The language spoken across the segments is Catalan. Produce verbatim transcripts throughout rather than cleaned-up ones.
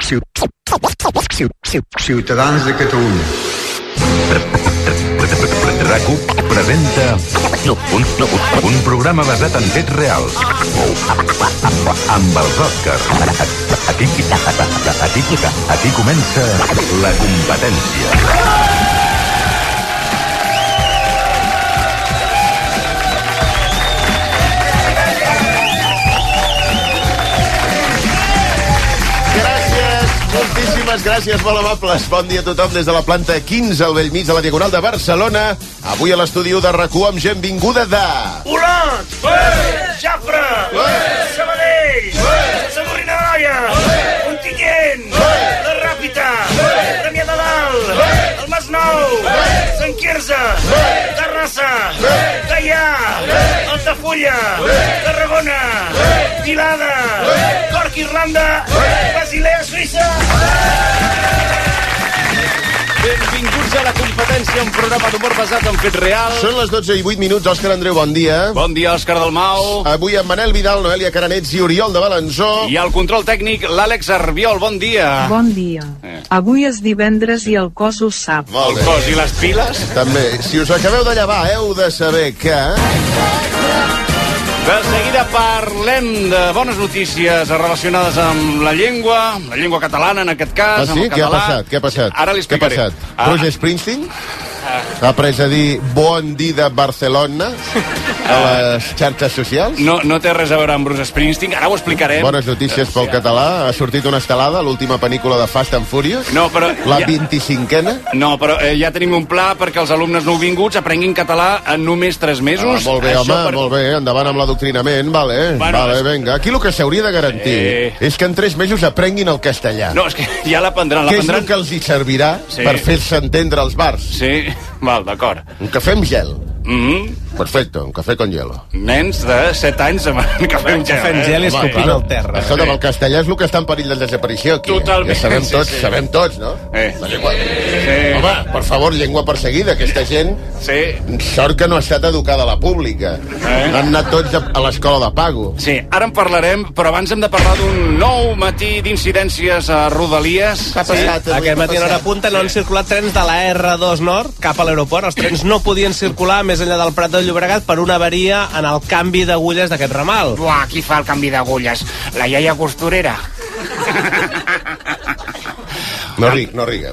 Ciutadans de Catalunya. RAC1 presenta un, un programa basat en fets reals amb els Òscars. Aquí, aquí, aquí comença la competència. Moltíssimes gràcies, molt amables. Bon dia a tothom des de la planta quinze al Bellmig de la Diagonal de Barcelona. Avui a l'estudi de RAC1 amb gent vinguda de... Olot! Jafre! Sabadell! Sant Sadurní d'Anoia! Ontinyent! La Ràpita! Premià de Dalt! El Masnou! Sant Quirze! Terrassa! Gaià! Altafulla! Tarragona! Vilada! Cork, Irlanda! Basilea, Suïssa! Benvinguts a la competència, un programa d'humor basat en fets reals. Són les dotze i vuit minuts. Òscar Andreu, bon dia. Bon dia, Òscar Dalmau. Avui amb Manel Vidal, Noelia Caranets i Oriol de Balanzó. I al control tècnic, l'Àlex Arbiol. Bon dia. Bon dia. Eh. Avui és divendres i el cos ho sap. El cos i les piles? També. Si us acabeu de llevar, heu de saber que... De seguida parlem de bones notícies relacionades amb la llengua, la llengua catalana en aquest cas. Ah, sí? Amb el Què ha català. passat? Què ha passat? Ara li explicaré. Què ha passat? Ah. Bruce Springsteen? Ha après a dir bon dia de Barcelona a les xarxes socials? No, no té res a veure amb Bruce Springsteen, ara ho explicarem. Bones notícies pel català. Ha sortit una estelada, l'última pel·lícula de Fast and Furious. No, però... La ja... vint-i-cinquena. No, però eh, ja tenim un pla perquè els alumnes nouvinguts aprenguin català en només tres mesos. Ah, molt bé, Això home, per... molt bé. Endavant amb l'adoctrinament, vale. Bueno, vale, és... vinga. Aquí el que s'hauria de garantir Eh. és que en tres mesos aprenguin el castellà. No, és que ja l'aprendran. Què és l'aprendran... el que els hi servirà Sí. per fer-se entendre als bars? Sí, val, d'acord. Un cafè amb gel. Mm-hmm. Perfecte, un cafè con hielo. Nens de set anys amb cafè amb gel. Cafè amb gel i escopint al terra. Escolta, el castellà és el que està en perill de desaparició aquí. Totalment. Ja sabem Sí, tots, sí. sabem tots, no? Eh. La llengua... Sí. Home, per favor, llengua perseguida. Aquesta gent, Sí. sort que no ha estat educada a la pública. Eh. Han anat tots a, a l'escola de pago. Sí, ara en parlarem, però abans hem de parlar d'un nou matí d'incidències a Rodalies. Què ha passat? avui? Aquest Què ha matí en hora passat? punta no han circulat trens de la erre dos Nord cap a l'aeroport. Els trens no podien circular més enllà del Prat del Llobregat per una avaria en el canvi d'agulles d'aquest ramal. Buah, qui fa el canvi d'agulles? La iaia costurera? No, ri, no rigueu.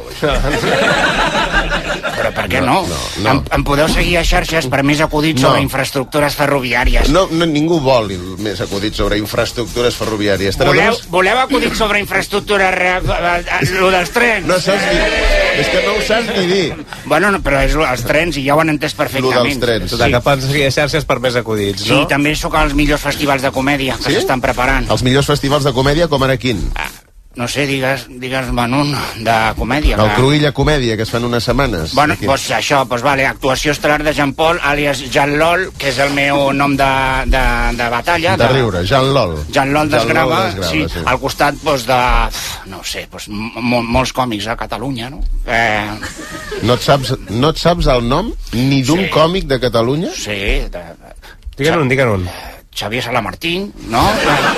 Però per què no? No, no, no. Em, em podeu seguir a xarxes per més acudits No. sobre infraestructures ferroviàries. No, no, ningú vol més acudits sobre infraestructures ferroviàries. Voleu, Tenedors- voleu acudits sobre infraestructures... Re... Lo dels trens? No saps ni... És que no ho saps ni dir. Bueno, no, però és lo- els trens i ja ho han entès Lo perfectament. dels trens. Total, que pots seguir a xarxes per més acudits, Sí, no? també sóc als millors festivals de comèdia que Sí? s'estan preparant. Els millors festivals de comèdia, com ara quin? Ah, no sé, digues, digues-me'n un de comèdia. El que- Cruïlla Comèdia, que es fan unes setmanes. Bueno, Aquí. doncs això, doncs vale, actuació estel·lar de Jean Paul, àlies Jean Lol, que és el meu nom de, de, de batalla. De riure, Jean Lol. Jean Lol Desgrava, Desgrava, sí, sí. al costat doncs, de, no sé, doncs, mo molts còmics a Catalunya, no? Eh, No et saps, no et saps el nom ni d'un Sí. còmic de Catalunya? sí, de, Digue'n un, digue'n un. Xavier Salamartín, no?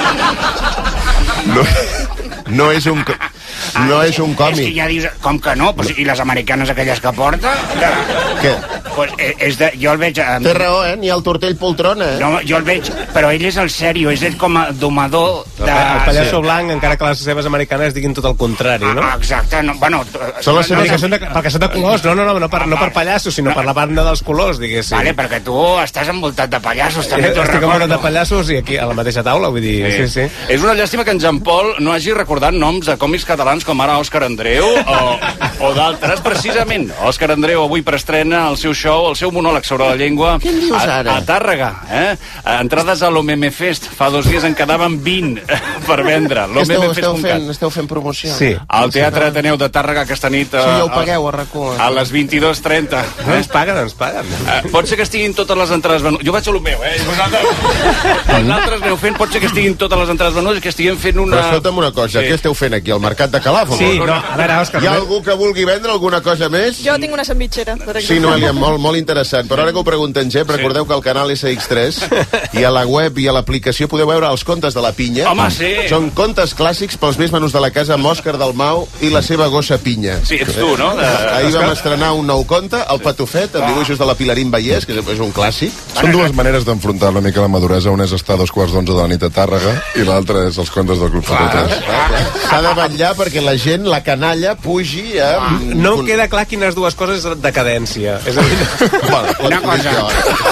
No, no és un... co- No és un És còmic. que ja dius, com que no? Pues, I les americanes aquelles que porta? De, Què? pues, eh, és de, jo el veig... Eh, Té raó, eh? Ni el tortell poltrona, eh? no, jo el veig, però ell és el sèrio, és ell com a domador de... El pallasso blanc, encara que les seves americanes diguin tot el contrari, no? Ah, exacte, no, bueno... Són les No, seves- que són de, perquè són de colors, no, no, no, no per, no per pallassos, sinó per la banda dels colors, diguéssim. Vale, perquè tu estàs envoltat de pallassos, també t'ho Estic envoltat de recordo. pallassos i aquí a la mateixa taula, vull dir, sí, sí. És una llàstima que en Jean Paul no hagi recordat noms de còmics catalans com ara Òscar Andreu o, o d'altres, precisament. Òscar Andreu avui preestrena el seu show, el seu monòleg sobre la llengua Què en dius a, ara? a Tàrrega. Eh? Entrades a l'O M M Fest. Fa dos dies en quedaven vint per vendre. Esteu, esteu, l'O M M Fest punt cat. fent, esteu fent promoció? Sí. Al Teatre Ateneu de Tàrrega aquesta nit Sí, ja ho pagueu, a RAC1. a les vint-i-dos trenta. No ens paguen, ens paguen. Eh, pot ser que estiguin totes les entrades venudes. Jo vaig a lo meu, eh? Vosaltres, vosaltres aneu fent, pot ser que estiguin totes les entrades venudes i que estiguem fent una... Però escolta'm una cosa, Sí. què esteu fent aquí? Al Mercat de Calaf català, favor. Sí, no, a veure, Òscar... Hi ha algú que vulgui vendre alguna cosa més? Jo tinc una sandvitxera, per exemple. Sí, Noelia, molt, molt interessant. Però ara que ho pregunten, Gep, recordeu que al canal essa ics tres i a la web i a l'aplicació podeu veure els contes de la Pinya. Home, sí. Són contes clàssics pels més menuts de la casa amb Òscar Dalmau i la seva gossa Pinya. Sí, ets tu, no? De... Ahir vam estrenar un nou conte, El Patufet, amb dibuixos de la Pilarín Vallès, que és un clàssic. Són dues maneres d'enfrontar una mica la maduresa. Una és estar a dos quarts d'onze de la nit a Tàrrega i l'altra és els contes del Club setanta-tres. S'ha de vetllar perquè la gent, la canalla, pugi a... No em queda clar quines dues coses és decadència. És a dir... Una cosa...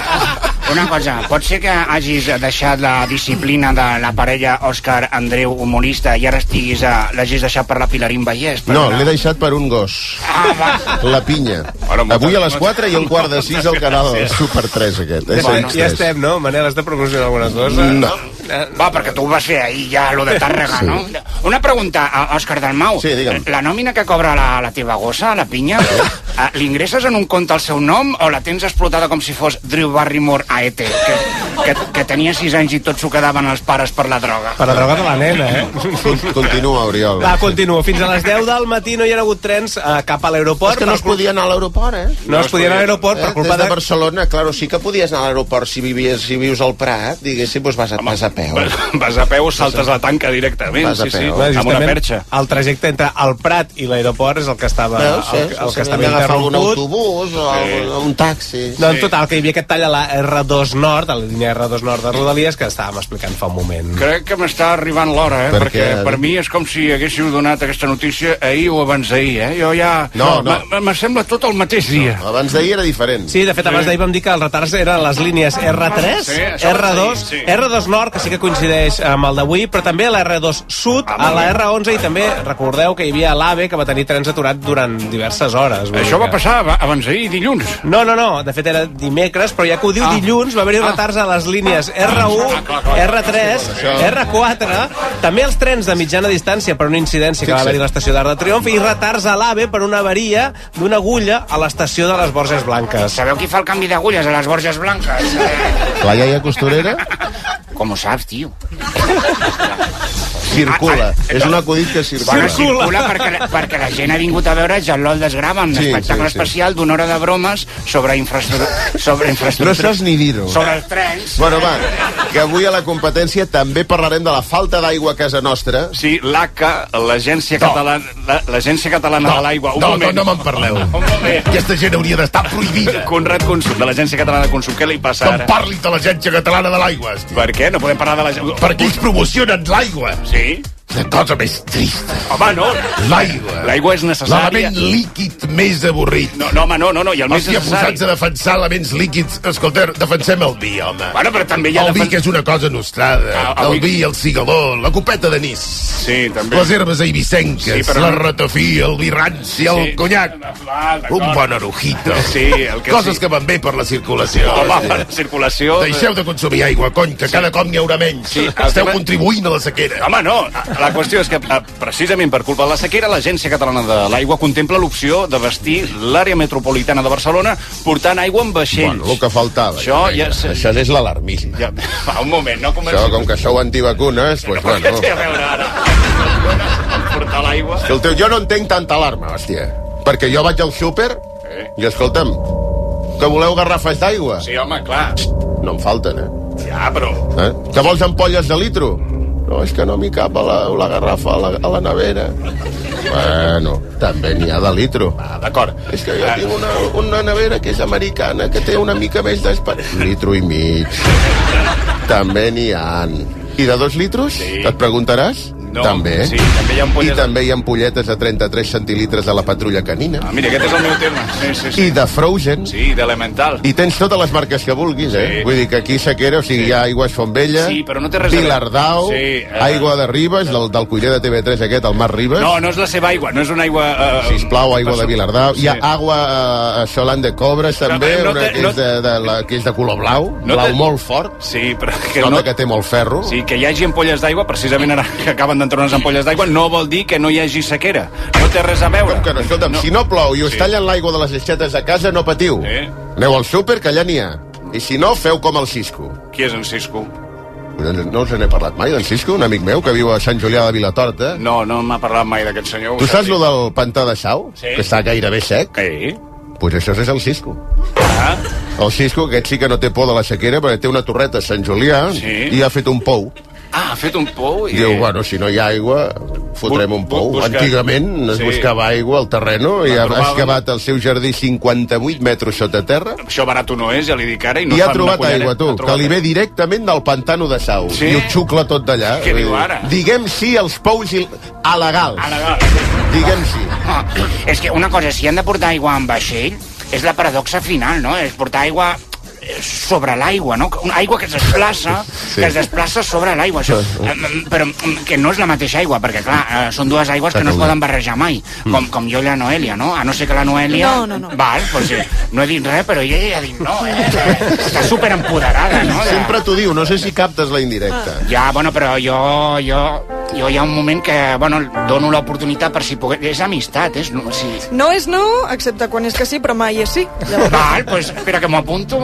Una cosa, pot ser que hagis deixat la disciplina de la parella Òscar Andreu humorista i ara estiguis a, l'hagis deixat per la Pilarín Vallès? No, l'he deixat per un gos. Ah, va. La Pinya. Avui a les quatre i un quart de sis al canal Super tres aquest. Eh? Bueno, ja estem, no? Manel, has de promocionar alguna cosa? No. Va, perquè tu ho vas fer ahir ja, lo de Tàrrega, sí. No? Una pregunta, Òscar Dalmau. Sí, digue'm. La nòmina que cobra la, la teva gossa, la Pinya, l'ingresses en un compte al seu nom o la tens explotada com si fos Drew Barrymore a E T, que, que, que tenia sis anys i tot s'ho quedaven els pares per la droga? Per la droga de la nena, eh? Continua, Oriol. Va, continua. Fins a les deu del matí no hi ha hagut trens eh, cap a l'aeroport. És que no es podia anar a l'aeroport, eh? No, no es podia anar a l'aeroport eh? per culpa Des de de... Barcelona, claro, sí que podies anar a l'aeroport si, vivies, si vius al Prat, diguéssim, doncs vas a, vas a peu. Vas a peu, saltes la tanca directament, Vas a sí, sí, peu. amb una perxa. El trajecte entre el Prat i l'aeroport és el que estava, Veus, sí, el, el sí, que estava agafar algun interromput. autobús o sí. un taxi. No, en total, que hi havia aquest tall a la erre dos Nord, a la línia erre dos Nord de Rodalies, que estàvem explicant fa un moment. Crec que m'està arribant l'hora, eh? Per Perquè què? per mi és com si haguéssiu donat aquesta notícia ahir o abans d'ahir, eh? Jo ja... No, no. Me sembla tot el mateix dia. No, abans d'ahir era diferent. Sí, de fet, abans d'ahir vam dir que els retards eren les línies erre tres, Sí, això erre dos, sí, sí. erre dos Nord, que sí que coincideix amb el d'avui, però també a la erre dos Sud, Ah, a molt la bé. erre onze, i també recordeu que hi havia l'AVE, que va tenir trens aturats durant diverses hores. Vull Això dir va que- passar aba- abans d'ahir, dilluns. No, no, no, de fet era dimecres, però ja que ho diu Ah. dilluns, va haver-hi Ah. retards a les línies erre u, erre tres, erre quatre, també els trens de mitjana distància per una incidència que va Fixa't. haver-hi a l'estació d'Arc de Triomf, i retards a l'AVE per una avaria d'una agulla a l'estació de les Borges Blanques. Sabeu qui fa el canvi d'agulles a les Borges Blanques? Eh, La iaia costurera com ho saps, tio? circula. És un acudit que Bueno, circula. circula perquè la, perquè la gent ha vingut a veure Jalol Desgrava, un Sí, espectacle sí, sí. especial d'una hora de bromes sobre infraestructura... Sobre No infraestructura... saps ni dir-ho. sobre els trens. Bueno, va, que avui a la competència també parlarem de la falta d'aigua a casa nostra. Sí, l'A C A, l'Agència No. Catalana, la- l'Agència Catalana No, de l'Aigua... Un no, moment. no, no me'n parleu. Un moment. Aquesta gent hauria d'estar prohibida. Conrad Consum, de l'Agència Catalana de Consum, què li passa No em ara? parli de l'Agència Catalana de l'Aigua, hòstia. Per què? No podem parlar de l'Agència... Perquè ells promocionen l'aigua. Sí? La cosa més trista. Home, no. L'aigua. L'aigua és necessària. L'element líquid més avorrit. No, no, home, no, no, no, i el més Hòstia, necessari. posats a defensar elements líquids. Escolta, defensem el vi, home. Bueno, però també hi ha... El vi defen- que és una cosa nostrada. Ah, El avui- vi, el cigaló, la copeta d'anís. Sí, també. Les herbes eivissenques, Sí, però la no- ratafí, el vi ranci, el Sí. conyac. Va, d'acord. Un bon arujito. Sí, el que Coses sí. que van bé per la circulació. Home, hòstia. per la circulació... Deixeu de consumir aigua, cony, que cada cop n'hi haurà menys. Sí, el Esteu tema- contribuint a la sequera. Home, no, la qüestió és que eh, precisament per culpa de la sequera l'Agència Catalana de l'Aigua contempla l'opció de vestir l'àrea metropolitana de Barcelona portant aigua en vaixells. Bueno, el que faltava. Això ja... Això és l'alarmisme. ja... Va, un moment, no comenci... Això, com que sou antivacunes, doncs, Però què bueno... té a veure ara? Amb portar l'aigua? Escolteu, jo no entenc tanta alarma, hòstia. Perquè jo vaig al súper Sí. i, escolta'm, que voleu garrafes d'aigua? Sí, home, clar. No em falten, eh? Ja, però... eh? Que vols ampolles de litro? No, és que no m'hi cap a la, la garrafa a la, a la nevera. Bueno, també n'hi ha de litro. Ah, d'acord. És que jo tinc una, una nevera que és americana, que té una mica més d'espai. Litro i mig. També n'hi han. I de dos litros? Sí. Et preguntaràs? No, també. sí, també hi ha ampolles I de- també hi ha ampolletes de trenta-tres centilitres de la patrulla canina. Ah, mira, aquest és el meu tema. Sí, sí, sí. I de Frozen. Sí, d'Elemental. I tens totes les marques que vulguis, eh? Sí. Vull dir que aquí sequera, o sigui, Sí. hi ha Aigües Fontvella, Sí, però no té res a veure. Vilardau, Sí, eh. Aigua de Ribes, del, del cuiner de T V tres aquest, el Marc Ribes. No, no és la seva aigua, no és una aigua... Uh, Sisplau, aigua de Vilardau. Sí. Hi ha agua uh, Solant de Cobres, també, no una té- que, no- és de, de, la, que és de color blau, No blau té- molt fort, Sí, però que nota no... que té molt ferro. Sí, que hi hagi ampolles d'aigua, precisament ara que acaben d'entrar unes ampolles d'aigua, no vol dir que no hi hagi sequera. No té res a veure. Com que no? Escolta'm, no. si no plou i us Sí. tallen l'aigua de les aixetes a casa, no patiu. Sí. Aneu al súper, que allà n'hi ha. I si no, feu com el Cisco. Qui és en Cisco? No us n'he parlat mai, d'en Cisco, un amic meu que viu a Sant Julià de Vilatorta. No, no m'ha parlat mai d'aquest senyor. Tu saps lo del pantà de Sau? Sí. Que està gairebé sec? Sí. Pues això és el Cisco. Ah. El Cisco, aquest sí que no té por de la sequera, perquè té una torreta a Sant Julià sí. i ha fet un pou. Ah, ha fet un pou i... Diu, bueno, si no hi ha aigua, fotrem un pou. Busca... Antigament es sí. buscava aigua al terreno i ha excavat el seu jardí cinquanta-vuit metres sota terra. Això barat no és, ja li dic ara. I, no I ha trobat aigua, tu, que li ve directament del pantano de Sau. Sí? I ho xucla tot d'allà. Què diu ara? Diguem sí als pous il... alegals. Alegals. Diguem sí. Ah, és que una cosa, si han de portar aigua en vaixell, és la paradoxa final, no? És portar aigua sobre l'aigua, no? Una aigua que es desplaça, sí. que es desplaça sobre l'aigua. Això, però que no és la mateixa aigua, perquè, clar, són dues aigües que no es poden barrejar mai, com, com jo i la Noelia, no? A no ser que la Noelia... No, no, no. Val, pues sí, no he dit res, però ella ja ha dit no, eh? Està superempoderada, no? De... Sempre t'ho diu, no sé si captes la indirecta. Ja, bueno, però jo, jo, jo hi ha un moment que, bueno, dono l'oportunitat per si pogués... És amistat, és... No, sí. No és no, excepte quan és que sí, però mai és sí. Llavors... Val, pues espera que m'ho apunto.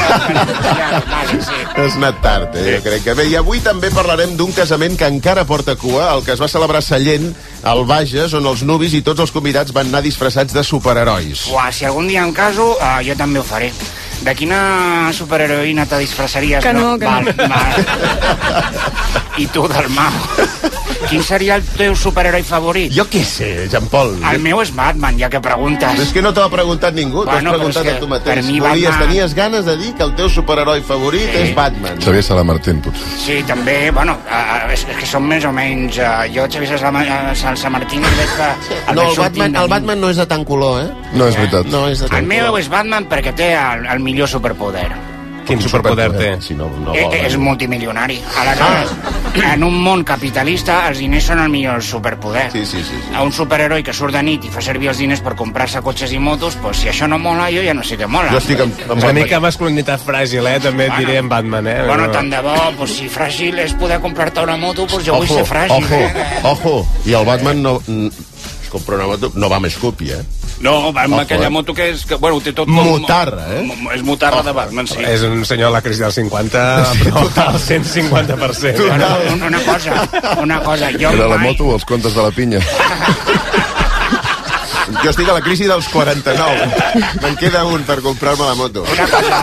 Has anat tard, eh? Jo crec que bé. I avui també parlarem d'un casament que encara porta cua, el que es va celebrar a Sallent, al Bages, on els nuvis i tots els convidats van anar disfressats de superherois. Uah, si algun dia em caso, uh, jo també ho faré. De quina superheroïna te disfressaries? Que no, que val, no. Val. I tu, del Mau. Quin seria el teu superheroi favorit? Jo què sé, Jean-Paul. El meu és Batman, ja que preguntes. És que no t'ho ha preguntat ningú, t'ho bueno, has preguntat a tu mateix. Mi Volies, Batman... tenies ganes de dir que el teu superheroi favorit sí. és Batman. Xavier Salamartín, potser. Sí, també, bueno, uh, és que són més o menys... Uh, jo, Xavier Salamartín, veig que... El no, el Batman, el Batman no és de tant color, eh? No és veritat. No és de tant el meu color. És Batman perquè té el, el millor superpoder. Quin superpoder té? Si no, no eh, és multimilionari. Aleshores, ah. en un món capitalista, els diners són el millor superpoder. Sí, sí, sí, sí. A un superheroi que surt de nit i fa servir els diners per comprar-se cotxes i motos, pues, si això no mola, jo ja no sé què mola. Jo estic amb... amb Una mica masculinitat fràgil, eh? També et bueno, diré en Batman, eh? Bueno, tant de bo, pues, si fràgil és poder comprar-te una moto, pues jo ojo, vull ser fràgil. Ojo, eh? ojo. I el Batman no... Es compra una moto, no va amb Scoopy, eh? No, va amb Ojo, aquella eh? moto que és... Que, bueno, té tot... Motarra, eh? És motarra de Batman, sí. És un senyor a la crisi del cinquanta, però al cent cinquanta per cent. Bueno, una cosa, una cosa. Jo Era la mai... moto o els contes de la pinya? Jo estic a la crisi dels quaranta-nou. Me'n queda un per comprar-me la moto. Una cosa.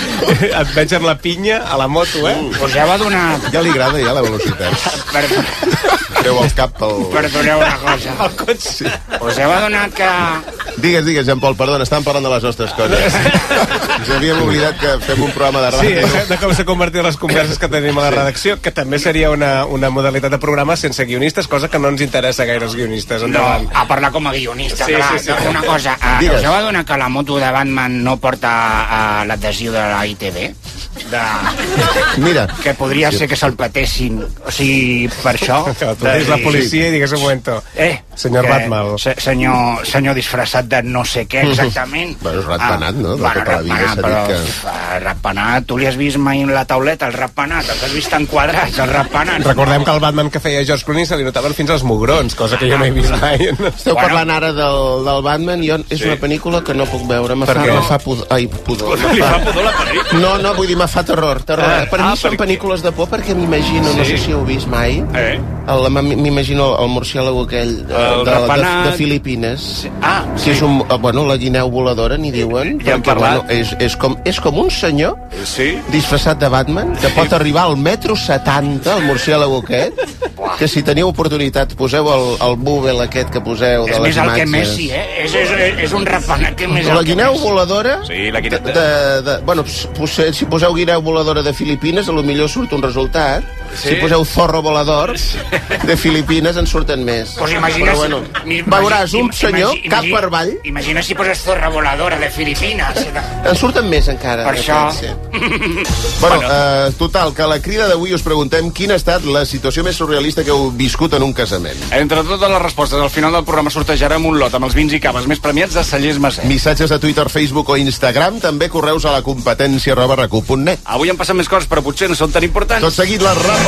Et veig amb la pinya a la moto, eh? Uh. Us heu adonat... Ja li agrada, ja, la velocitat. Per... Treu el cap pel... Perdoneu una cosa. El cotxe. Sí. Us heu adonat que... Digues, digues, Jean-Paul, perdona, estàvem parlant de les nostres coses. Ens havíem oblidat que fem un programa de ràdio. Sí, de com s'ha convertit les converses que tenim a la redacció, que també seria una, una modalitat de programa sense guionistes, cosa que no ens interessa gaire als guionistes. Endavant. No, a parlar com a guionista, sí, clar. Sí, sí. Una cosa, uh, us heu adonat que la moto de Batman no porta uh, l'adhesiu de la I T V? De... Mira. Que podria ser que se'l patessin, o sigui, per això. Que tu diguis la policia i digues un moment, eh, senyor Batman. Se, senyor, senyor disfressat de no sé què exactament. Bueno, és ratpenat, ah, no? De bueno, tota la vida s'ha dit que... Uh, ratpenat, tu li has vist mai la tauleta, el ratpenat, els has vist tan quadrats, el ratpenat. Recordem que el Batman que feia George Clooney se li notaven fins als mugrons, cosa que jo no he vist mai. Esteu bueno. parlant ara del, del Batman, jo, és sí. una pel·lícula que no puc veure, me fa, me fa pudor. Ai, pudor. Li fa pudor la pel·lícula? No, no, vull dir, me fa terror. terror. Ah, per ah, mi són pel·lícules de por perquè m'imagino, sí. no sé si heu vist mai, eh? m'imagino el, el murciélago aquell de, el de, de, de Filipines, sí. ah, sí. que és un, bueno, la guineu voladora, n'hi diuen, ja perquè bueno, és, és, com, és com un senyor sí. disfressat de Batman, que sí. pot arribar al metro setanta, el murciélago aquest, que si teniu oportunitat poseu el, el Google aquest que poseu de és les imatges. És més el que Messi, eh? És, és, és un ratpenat que més la guineu voladora, sí, la guineu... de, de, de, bueno, si poseu guineu voladora de Filipines, a lo millor surt un resultat. Sí. Si poseu zorro volador de Filipines en surten més. Pues imagina, però bueno, si, veuràs un senyor imagi, cap per avall. Imagina si poses zorra voladora de Filipines. En surten més encara. Per això. Bueno, bueno. Uh, total, que a la crida d'avui us preguntem quina ha estat la situació més surrealista que heu viscut en un casament. Entre totes les respostes, al final del programa sortejarem un lot amb els vins i caves més premiats de Cellers Maset. Missatges a Twitter, Facebook o Instagram, també correus a la competència arroba recu punt net. Avui han passat més coses, però potser no són tan importants. Tot seguit la repassem.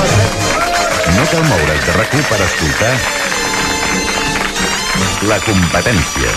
No cal moure's de RAC u per escoltar La Competència.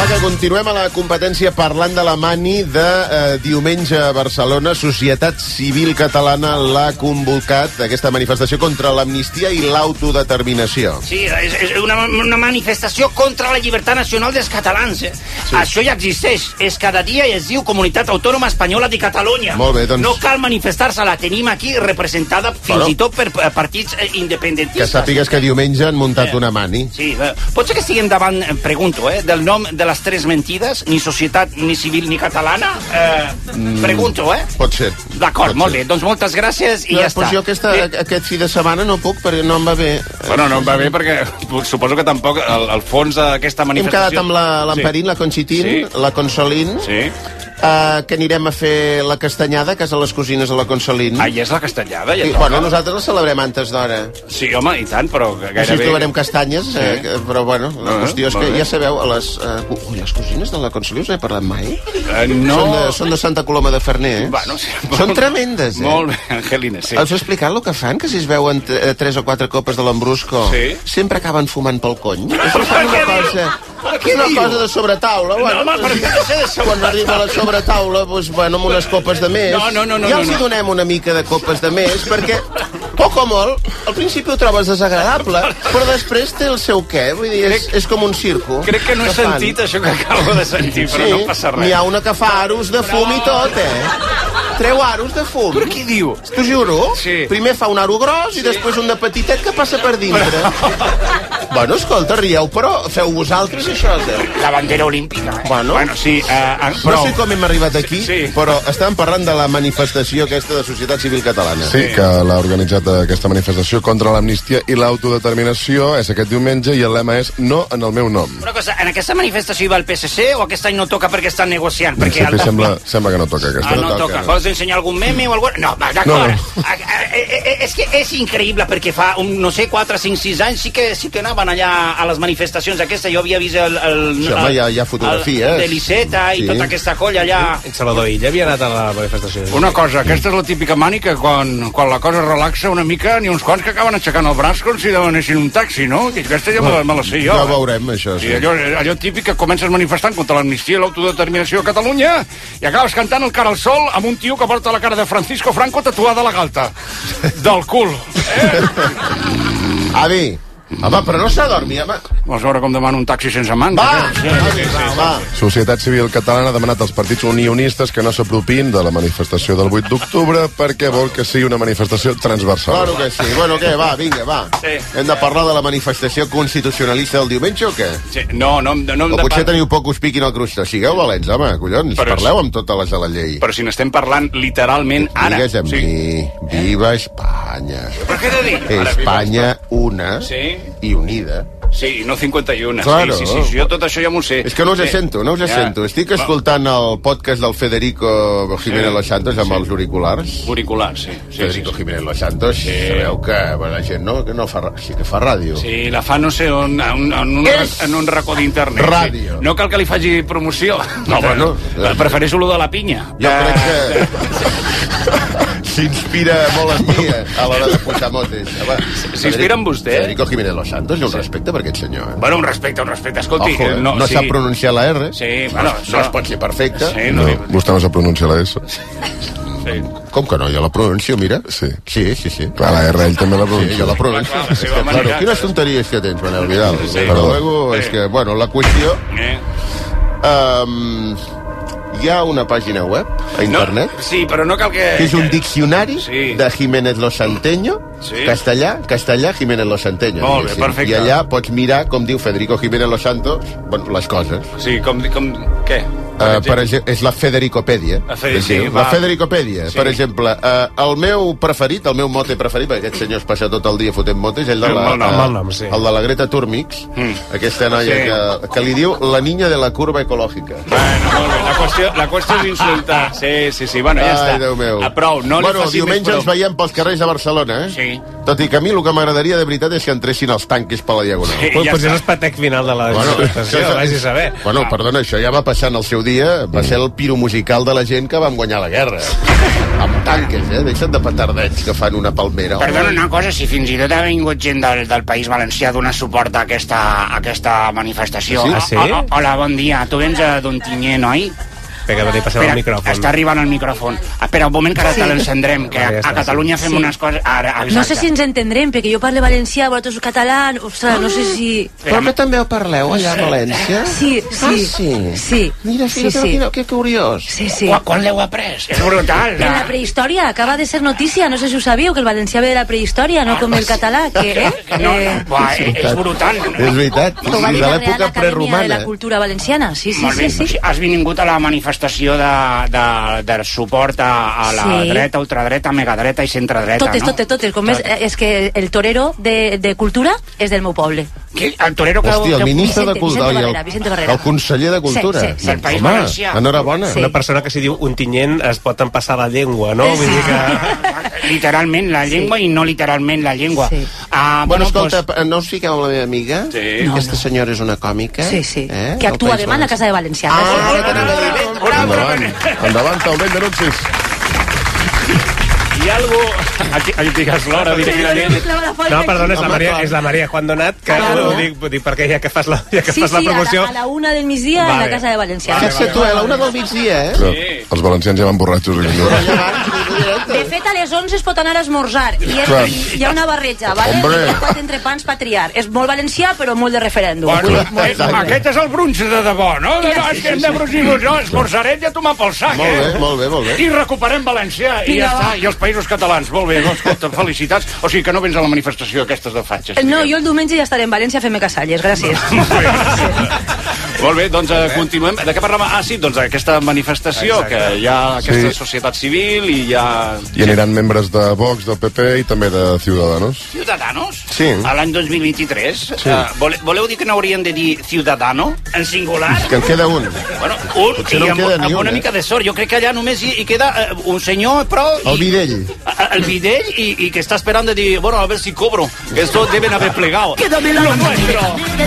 Va, que continuem a la competència parlant de la mani de eh, diumenge a Barcelona. Societat Civil Catalana l'ha convocat, aquesta manifestació contra l'amnistia i l'autodeterminació. Sí, és, és una, una manifestació contra la llibertat nacional dels catalans. Eh? Sí. Això ja existeix. És cada dia i es diu Comunitat Autònoma Espanyola de Catalunya. Molt bé, doncs... No cal manifestar-se, la tenim aquí representada fins bueno. i tot per partits independentistes. Que sàpigues que diumenge han muntat eh. una mani. Sí, eh. pot ser que estiguem davant, pregunto, eh, del nom de les tres mentides, ni societat, ni civil, ni catalana? Eh, mm, pregunto, eh? Pot ser. D'acord, molt ser. bé. Doncs moltes gràcies i no, ja està. Jo aquesta, eh? aquest fi de setmana no puc, perquè no em va bé. Bueno, no em va bé perquè suposo que tampoc el, el fons d'aquesta manifestació... Hem quedat amb l'Amperín, la, sí. la Conchitín, sí. la Consolín... Sí. Uh, que anirem a fer la castanyada a casa de les cosines de la Consolín. Ah, ja és la castanyada? Ja sí, bueno, nosaltres la celebrem antes d'hora. Sí, home, i tant, però gairebé... Així trobarem castanyes, sí. eh, però bueno, la uh, qüestió és que ja sabeu, a les, uh, uh, les cosines de la Consolín us n'he parlat mai? Uh, no... Són de, són de Santa Coloma de Farners. Bueno, sí, són tremendes, eh? Molt bé, Angelina, sí. Us he explicat el que fan? Que si es veuen tres o quatre copes de l'Ambrusco, sí. sempre acaben fumant pel cony? Això fan una cosa... És una cosa de sobretaula. Bueno, no, home, per què de sobretaula? Quan arriba a la sobretaula, doncs, bueno, amb unes copes de més. No, no, no, no, ja els no, hi donem una mica de copes de més, perquè, poc o molt, al principi ho trobes desagradable, però després té el seu què. Vull dir, és, és com un circo. Crec que no he sentit això que acabo de sentir, però sí, no passa res. N'hi ha una que fa aros de fum i tot, eh? Treu aros de fum. Però qui diu? T'ho juro. Sí. Primer fa un aro gros i després un de petitet que passa per dintre. Bueno, escolta, rieu, però feu vosaltres això, eh? La bandera olímpica, eh? Bueno, bueno sí, uh, però... No sé com hem arribat aquí, sí. però estàvem parlant de la manifestació aquesta de Societat Civil Catalana. Sí, que l'ha organitzat aquesta manifestació contra l'amnistia i l'autodeterminació és aquest diumenge i el lema és no en el meu nom. Una cosa, en aquesta manifestació hi va el P S C o aquest any no toca perquè estan negociant? Perquè el... sembla, sembla que no toca aquesta. Ah, no, no toca. toca. Vols ensenyar algun meme o algun... No, d'acord. No, no. És que és increïble perquè fa, un, no sé, quatre, cinc, sis anys sí que, sí que anaven allà a les manifestacions aquestes. Jo havia vist el... el, sí, home, hi ha, hi ha fotografies. De l'Iceta i sí. tota aquesta colla allà. En Salvador Illa havia anat a la manifestació. Una cosa, aquesta és la típica mani que quan, quan la cosa relaxa una mica n'hi ha uns quants que acaben aixecant el braç com si demanessin un taxi, no? I aquesta ja me, me la sé jo. Ja veurem, això, sí. I allò, allò típic que comences manifestant contra l'amnistia i l'autodeterminació a Catalunya i acabes cantant el cara al sol amb un tio que porta la cara de Francisco Franco tatuada a la galta. Del cul. Eh? Avi, home, però no s'adormi, home. Vols veure com demana un taxi sense manta? Va, sí, sí, sí, va. Societat Civil Catalana ha demanat als partits unionistes que no s'apropin de la manifestació del vuit d'octubre perquè vol que sigui una manifestació transversal. Claro que sí. Bueno, què, va, vinga, va. Sí. Hem de parlar de la manifestació constitucionalista del diumenge o què? Sí. No, no, no, no o potser teniu poc us piquin el crust. Sigueu valents, home, collons. Però parleu amb totes les de la llei. Però si n'estem parlant literalment ara. Digues amb sí. mi. Viva Espanya. Però què he de dir? Espanya una sí. i unida. Sí, no cinquanta i una. Claro. Sí, sí, sí, jo tot això ja m'ho sé. És que no us sí. sento, no us ja. sento. Estic escoltant el podcast del Federico Jiménez sí. Los Santos amb sí. els auriculars. Auriculars, sí. sí Federico sí, sí. Jiménez Los Santos, sí. sabeu que bueno, la gent no, que no fa, sí que fa ràdio. Sí, la fa no sé on, en, en, un, en un racó d'internet. Ràdio. Sí. No cal que li faci promoció. No, bueno. Prefereixo lo de la pinya. Jo crec que... s'inspira molt en mi a l'hora de posar motes. S'inspira en vostè? Federico Jiménez Los Santos, i un respecte per aquest senyor. Eh? Bueno, un respecte, un respecte. Escolti, Ojo, eh? no, no sí. sap pronunciar la R. Sí, bueno, no, no es pot ser perfecte. Sí, no. no. Vostè no sap pronunciar la S. Sí. Com que no? Jo la pronuncio, mira. Sí. Sí, sí, sí. Clar, la R ell també la pronuncia. Sí, jo la pronuncio. Clar, clar, claro, quines tonteries que tens, Manel Vidal. Sí, sí. Però luego, és que, bueno, la qüestió... Eh. Um, hi ha una pàgina web a internet no, sí, però no cal que... que és un diccionari sí. de Jiménez Los Santeño sí. castellà, castellà Jiménez Los Santeño molt bé, perfecte. I allà pots mirar com diu Federico Jiménez Los Santos bueno, les coses sí, com, com què? Uh, per exemple, és la Federicopèdia. La, Fede, sí, la Federicopèdia, sí. Per exemple, uh, el meu preferit, el meu mote preferit, perquè aquest senyor es passa tot el dia fotent motes, el de la, el nom, el nom, sí. el de la Greta Thunberg, mm. aquesta noia sí. que, que li diu la niña de la curva ecològica. Bueno, molt bé, la qüestió, la qüestió és insultar. Sí, sí, sí, bueno, ja Ai, està. Déu meu. A prou, no bueno, li faci diumenge més ens veiem pels carrers de Barcelona, eh? Sí. Tot i que a mi el que m'agradaria de veritat és que entressin els tanques per la diagonal. Sí, pues, ja pues és l'espatec final de la bueno, manifestació, això, vagi a saber. Bueno, perdona, això ja va passar en el seu dia, va ser el piro musical de la gent que vam guanyar la guerra. Amb tanques, eh? Deixa't de petardets que fan una palmera. Perdona una cosa, si fins i tot ha vingut gent del, del País Valencià a donar suport a aquesta, a aquesta manifestació. Ah, sí? O, o, hola, bon dia. Tu vens d'Ontinyent, oi? Espera, que passem el micròfon. Està arribant el micròfon. Espera un moment que ara sí. te l'encendrem, que a, a Catalunya fem sí. unes coses... Ara, no sé si ens entendrem, perquè jo parlo valencià, vosaltres català, ostres, no sé si... Però que també ho parleu allà a València? Sí, sí. Ah, sí? Sí. Mira, fíjate, sí, sí. Mira, que curiós. Sí, sí. Quan, quan l'heu après? És brutal. En la prehistòria, acaba de ser notícia, no sé si ho sabíeu, que el valencià ve de la prehistòria, no com el català, que... Eh? No, no, buah, és brutal. És veritat, sí, de l'època preromana. De la cultura valenciana, sí, sí, sí, sí. Has vingut a la manifestació de De, de suport a, a la sí. dreta, ultradreta, megadreta i centredreta, totes, no? Totes, totes, com és, és que el torero de, de cultura és del meu poble. Qui? El torero que... Hòstia, el ministre Vicente, de Cultura, Vicente Barrera, Vicente Barrera. El conseller de Cultura. Sí, sí, sí. Del País Home, Valencià. Enhorabona. Sí. Una persona que si diu Ontinyent es pot empassar la llengua, no? Vull dir que... Literalment la llengua sí. i no literalment la llengua. Sí. Ah, bueno, bueno, escolta, pues... no us fiqueu amb la meva amiga? Sí. No, Aquesta no. senyora és una còmica. Sí, sí. Eh? Que actua demà a la Casa de València. Ah, ara tenim a dir. Endavant, endavant, taulell d'anuncis. Hi ha algú... Aquí, aquí digues l'hora, diré que la gent... No, perdona, és la Maria, és la Maria Juan Donat, que claro. ho, dic, ho dic perquè ja que fas la, ja que sí, fas la promoció... Sí, sí, a la una del migdia vale. a la Casa de València. Vale, vale, tu, a la una del migdia, eh? Sí. Els valencians ja van borratxos. De fet, a les onze es pot anar a esmorzar i és, hi ha una barreja, vale? Hombre. I quatre entrepans per triar. És molt valencià, però molt de referèndum. Bueno, molt, aquest és el brunch de debò, no? no, no és que hem de brunchir-nos, no? Esmorzarem i a tomar pel sac, molt bé, eh? Molt bé, molt bé. I recuperem Valencià, i ja està, i els països catalans. Molt bé, no, escolta, felicitats. O sigui que no vens a la manifestació aquestes de fatxes. No, jo el diumenge ja estaré en València fent-me casalles, gràcies. Molt bé, doncs eh, continuem. De què parlàvem? Ah, sí, doncs aquesta manifestació, exacte. Que hi ha aquesta sí. societat civil i hi ha... I aniran membres de Vox, del P P i també de Ciudadanos. Ciudadanos? Sí. A l'any dos mil vint-i-tres? Sí. Uh, vole, voleu dir que no haurien de dir Ciudadano en singular? Que en queda un. Bueno, un, Potser i no amb, amb amb un, una eh? mica de sort. Jo crec que allà només hi, hi queda uh, un senyor, però... El Videll. Uh, el Videll i, i que està esperant de dir, bueno, a ver si cobro, que esto deben haver plegado. Quédame la nuestro.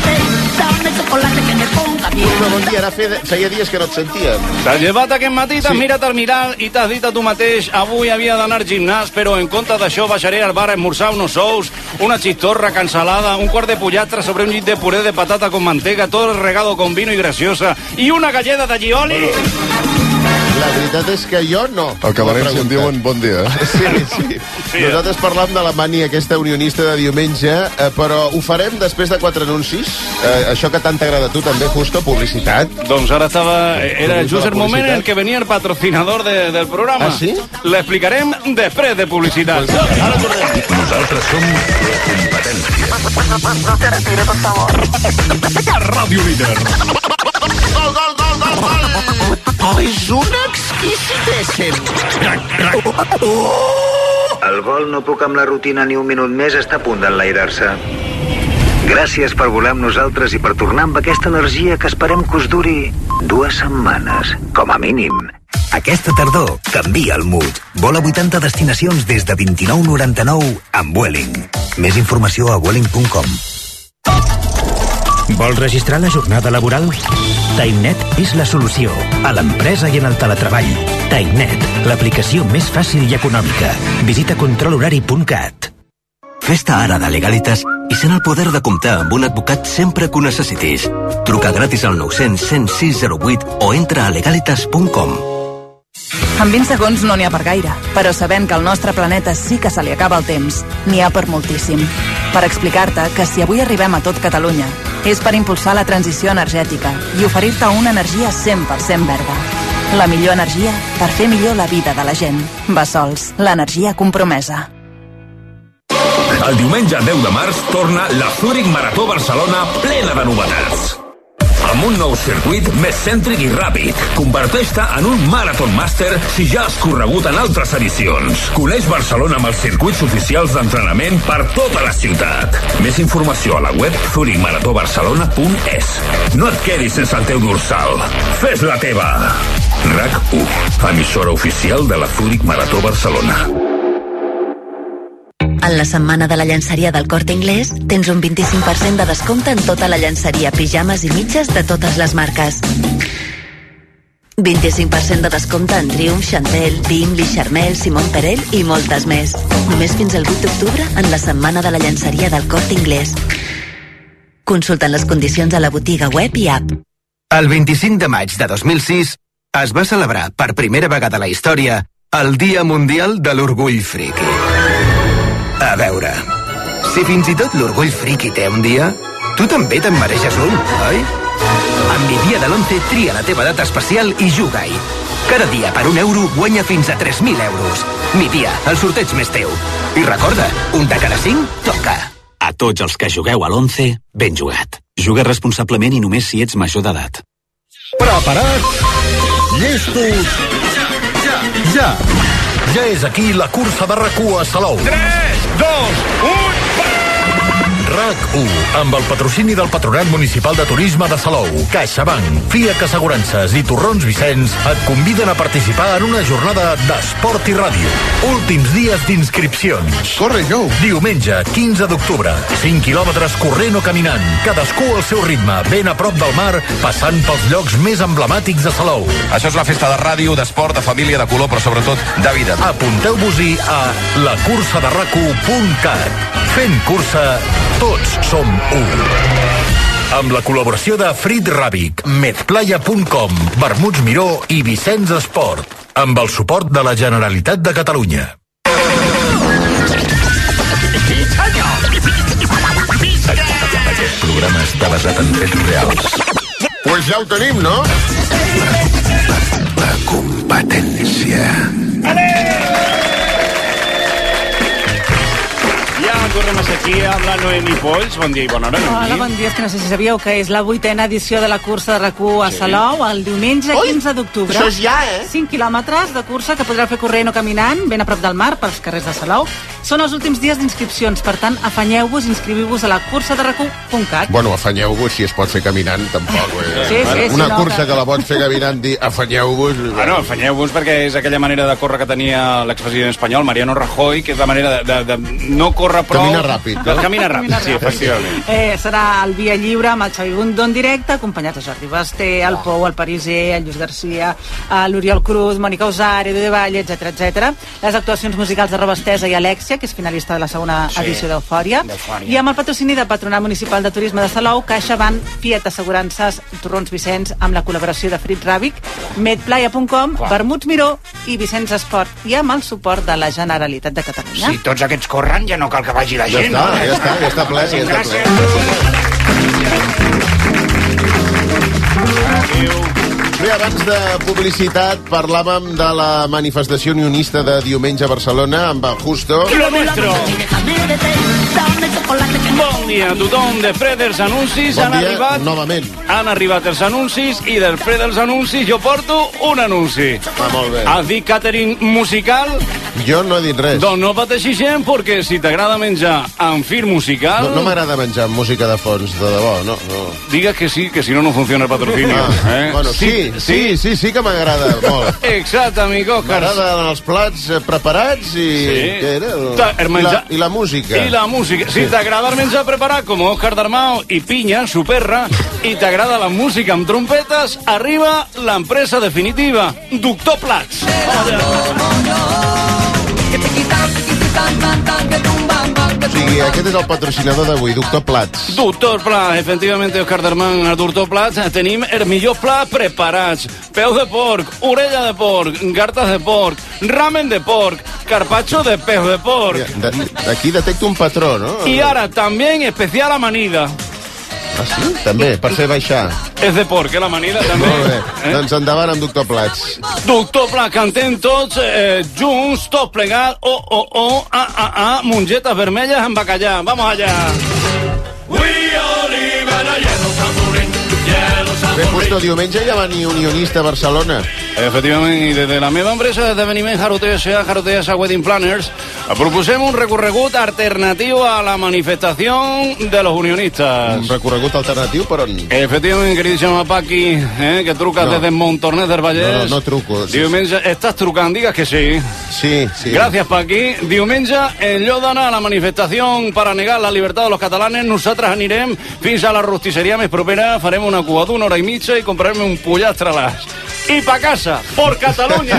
Una bon dia, ara feia dies que no et sentíem. T'has llevat aquest matí, t'has Sí. mirat al mirall i t'has dit a tu mateix avui havia d'anar al gimnàs, però en compte d'això baixaré al bar a esmorzar unos ous, una chistorra cansalada, un quart de pollastre sobre un llit de puré de patata con mantega, todo regado con vino y graciosa, i una galleda de Gioli. La veritat és que jo no. El que a València en diuen bon dia, eh? Sí, sí. sí Nosaltres parlam de la mania aquesta unionista de diumenge, eh, però ho farem després de quatre anuncis. Eh, això que tant t'agrada a tu també, Justo, publicitat. Doncs ara estava... Era just el moment en què venia el patrocinador de, del programa. Ah, sí? L'explicarem després de publicitat. Pues, ara tornem. Nosaltres som la competència. Ràdio Líder. Gol, gol, gol, gol, gol! Oh, és un exquisitéssim! El vol No puc amb la rutina ni un minut més està a punt d'enlairar-se. Gràcies per volar amb nosaltres i per tornar amb aquesta energia que esperem que us duri dues setmanes, com a mínim. Aquesta tardor canvia el mood. Vola vuitanta destinacions des de vint-i-nou noranta-nou amb Vueling. Més informació a vueling punt com. Vols registrar la jornada laboral? TimeNet és la solució a l'empresa i en el teletreball. TimeNet, l'aplicació més fàcil i econòmica. Visita control horari punt cat. Fes-te ara de Legalitas i sent el poder de comptar amb un advocat sempre que ho necessitis. Truca gratis al nou cents, cent sis zero vuit o entra a legalitas punt com. En vint segons no n'hi ha per gaire, però sabent que al nostre planeta sí que se li acaba el temps, n'hi ha per moltíssim. Per explicar-te que si avui arribem a tot Catalunya, és per impulsar la transició energètica i oferir-te una energia cent per cent verda. La millor energia per fer millor la vida de la gent. Bassols, l'energia compromesa. El diumenge deu de març torna la Zurich Marató Barcelona plena de novetats. Amb un nou circuit més cèntric i ràpid. Converteix-te en un Marathon Master si ja has corregut en altres edicions. Coneix Barcelona amb els circuits oficials d'entrenament per tota la ciutat. Més informació a la web zurich marató barcelona punt es. No et quedis sense el teu dorsal. Fes la teva. RAC u, emissora oficial de la Zurich Marató Barcelona. En la la setmana de la llenceria del Corte Inglés, tens un vint-i-cinc per cent de descompte en tota la llenceria, pijames i mitges de totes les marques. vint-i-cinc per cent de descompte en Triumph, Chantel, Bim, Li Charmel, Simon Perel i moltes més. Només fins al vuit d'octubre en la setmana de la llenceria del Corte Inglés. Consulten les condicions a la botiga web i app. El vint-i-cinc de maig de dos mil sis es va celebrar per primera vegada a la història el Dia Mundial de l'Orgull Friki. A veure, si fins i tot l'orgull friki té un dia, tu també te'n mereixes un, oi? Amb Mi Dia de l'Once tria la teva data especial i juga-hi. Cada dia per un euro guanya fins a tres mil euros. Mi Dia, el sorteig més teu. I recorda, un de cada cinc toca. A tots els que jugueu a l'Once, ben jugat. Juga responsablement i només si ets major d'edat. Preparats? Llestos? Ja! Ja és aquí la cursa de RAC u a Salou. tres, dos, u, RAC u, amb el patrocini del Patronat Municipal de Turisme de Salou, CaixaBank, Fiac Assegurances i Torrons Vicenç et conviden a participar en una jornada d'esport i ràdio. Últims dies d'inscripcions. Corre, Jou! Diumenge, quinze d'octubre. cinc quilòmetres corrent o caminant. Cadascú al seu ritme, ben a prop del mar, passant pels llocs més emblemàtics de Salou. Això és la festa de ràdio, d'esport, de família, de color, però sobretot de vida. Apunteu-vos-hi a la cursa de rac u punt cat. Fent cursa, tots som u. Amb la col·laboració de Frit Ràbic, medplaya punt com, Vermuts Miró i Vicenç Esport. Amb el suport de la Generalitat de Catalunya. Aquest programa està basat en fets reals. Pues ja ho tenim, no? La competència. Tornem a ser aquí amb la Noemi Polls. Bon dia i bona hora, Noemi. Hola, bon dia. És que no sé si sabíeu que és la vuitena edició de la cursa de RAC u a sí. Salou, el diumenge quinze d'octubre. Això és ja, eh? cinc quilòmetres de cursa que podreu fer corrent o caminant, ben a prop del mar, pels carrers de Salou. Són els últims dies d'inscripcions, per tant, afanyeu-vos, inscriviu-vos a la cursa de rac u punt cat. Bueno, afanyeu-vos, si es pot fer caminant, tampoc. Eh? Sí, sí, Una sí, no, cursa que... que la pots fer caminant, dir afanyeu-vos... Bueno, afanyeu-vos perquè és aquella manera de córrer que tenia l'expresident espanyol, Mariano Rajoy, que és la manera de, de, de no córrer prou... Camina ràpid, no? Camina ràpid, sí, efectivament. Eh, serà el Via Lliure amb el Xavi Bundó en directe, acompanyat de Jordi Basté, el Pou, el Pariser, el Lluís Garcia, l'Oriol Cruz, Mònica Usar, Edu de Valle, etcètera, etcètera. Les actuacions musicals de Robestesa i Alexia, que és finalista de la segona sí. edició d'Eufòria. I amb el patrocini del Patronat Municipal de Turisme de Salou, CaixaBank, Fiat Assegurances, Torrons Vicenç, amb la col·laboració de Frit Ràbic, medplaya punt com, Vermuts Miró i Vicenç Esport, i amb el suport de la Generalitat de Catalunya. Si tots aquests corren, ja no cal que vagi la gent. Ja està, ja està, ja està ple, ja està ple. Bé, abans de publicitat parlàvem de la manifestació unionista de diumenge a Barcelona amb el Justo. Kilómetro. Bon dia a tothom. Després dels anuncis bon han dia, arribat... novament. Han arribat els anuncis i després dels anuncis jo porto un anunci. Ah, molt bé. Has dit catering musical? Jo no he dit res. Doncs no pateixis gent, perquè si t'agrada menjar amb fil musical... No, no m'agrada menjar amb música de fons, de debò, no. no. Digues que sí, que si no, no funciona el patrocinio. Ah, eh? Bueno, sí, sí, sí, sí, sí que m'agrada molt. Exacte, amigo. M'agraden els plats preparats i... Sí. Què era? Ta, el menjar... I, la, I la música. I la música. Sí. Si t'agrada el menjar preparat, com Òscar Dalmau i Pinya, su perra, i t'agrada la música amb trompetes, arriba l'empresa definitiva, Doctor Plats. O sigui, aquest és el patrocinador d'avui, Doctor Plats. Doctor Plats, efectivamente, Òscar Dalmau, el Doctor Plats, tenim els millors plats preparats. Peu de porc, orella de porc, gartes de porc, ramen de porc, carpaccio de pez de porc. Aquí detecto un patró, no? I ara també especial amanida. Ah, sí? També, per fer baixar. És de porc, eh, l'amanida, també. Molt bé, eh? doncs endavant amb Doctor Plats. Doctor Plats, cantem tots eh, junts, tots plegats, oh, oh, oh, ah, ah, ah, mongetes vermelles amb bacallà. Vamos allá. Bé, Justo, diumenge ja va venir unionista a Barcelona. Efectivament, i des de la meva empresa d'esdeveniment Jarotea S A, Jarotea S A Wedding Planners, proposem un recorregut alternatiu a la manifestació de los unionistas. Un recorregut alternatiu per on? Efectivament, queridíssima Paqui, eh, que truca No. desde Montornès del Vallès. No, no, no truco. Sí, Diumenge, estàs trucant, digues que sí. Sí, sí. Gracias, Paqui. Diumenge, en Llodana, a la manifestació para negar la libertad de los catalanes, nosaltres anirem fins a la rostisseria més propera, farem una cua d'una hora i mitja i comprarem un pollastre a l'as. I pa casa, por Catalunya!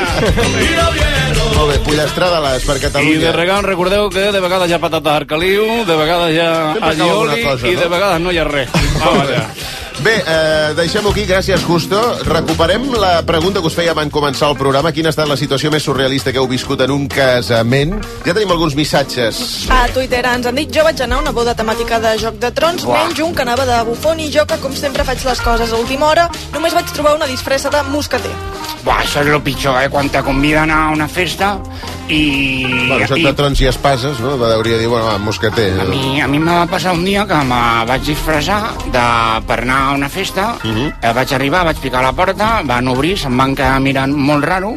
Molt bé, pollastre de les per Catalunya. I de regal, recordeu que de vegades hi ha patates al caliu, de vegades hi ha Sempre cal alguna allioli cosa, i no? de vegades no hi ha res. Vamos allà. Bé, eh, deixem-ho aquí, gràcies, Justo. Recuperem la pregunta que us fèiem en començar el programa. Quina ha estat la situació més surrealista que heu viscut en un casament? Ja tenim alguns missatges. A Twitter ens han dit: jo vaig anar a una boda temàtica de Joc de Trons, Uah. menys un que anava de bufón i jo, que com sempre faig les coses a última hora, només vaig trobar una disfressa de mosqueter. Buah, això és lo pitjor, eh? Quan te conviden a una festa i... Bueno, Joc i de Trons i espases, no? Hauria de dir, bueno, va, mosqueter. a mi, a mi em va passar un dia que me vaig disfressar de, per anar a una festa. Uh -huh. eh, vaig arribar, vaig picar a la porta, van obrir, se'm van quedar mirant molt raro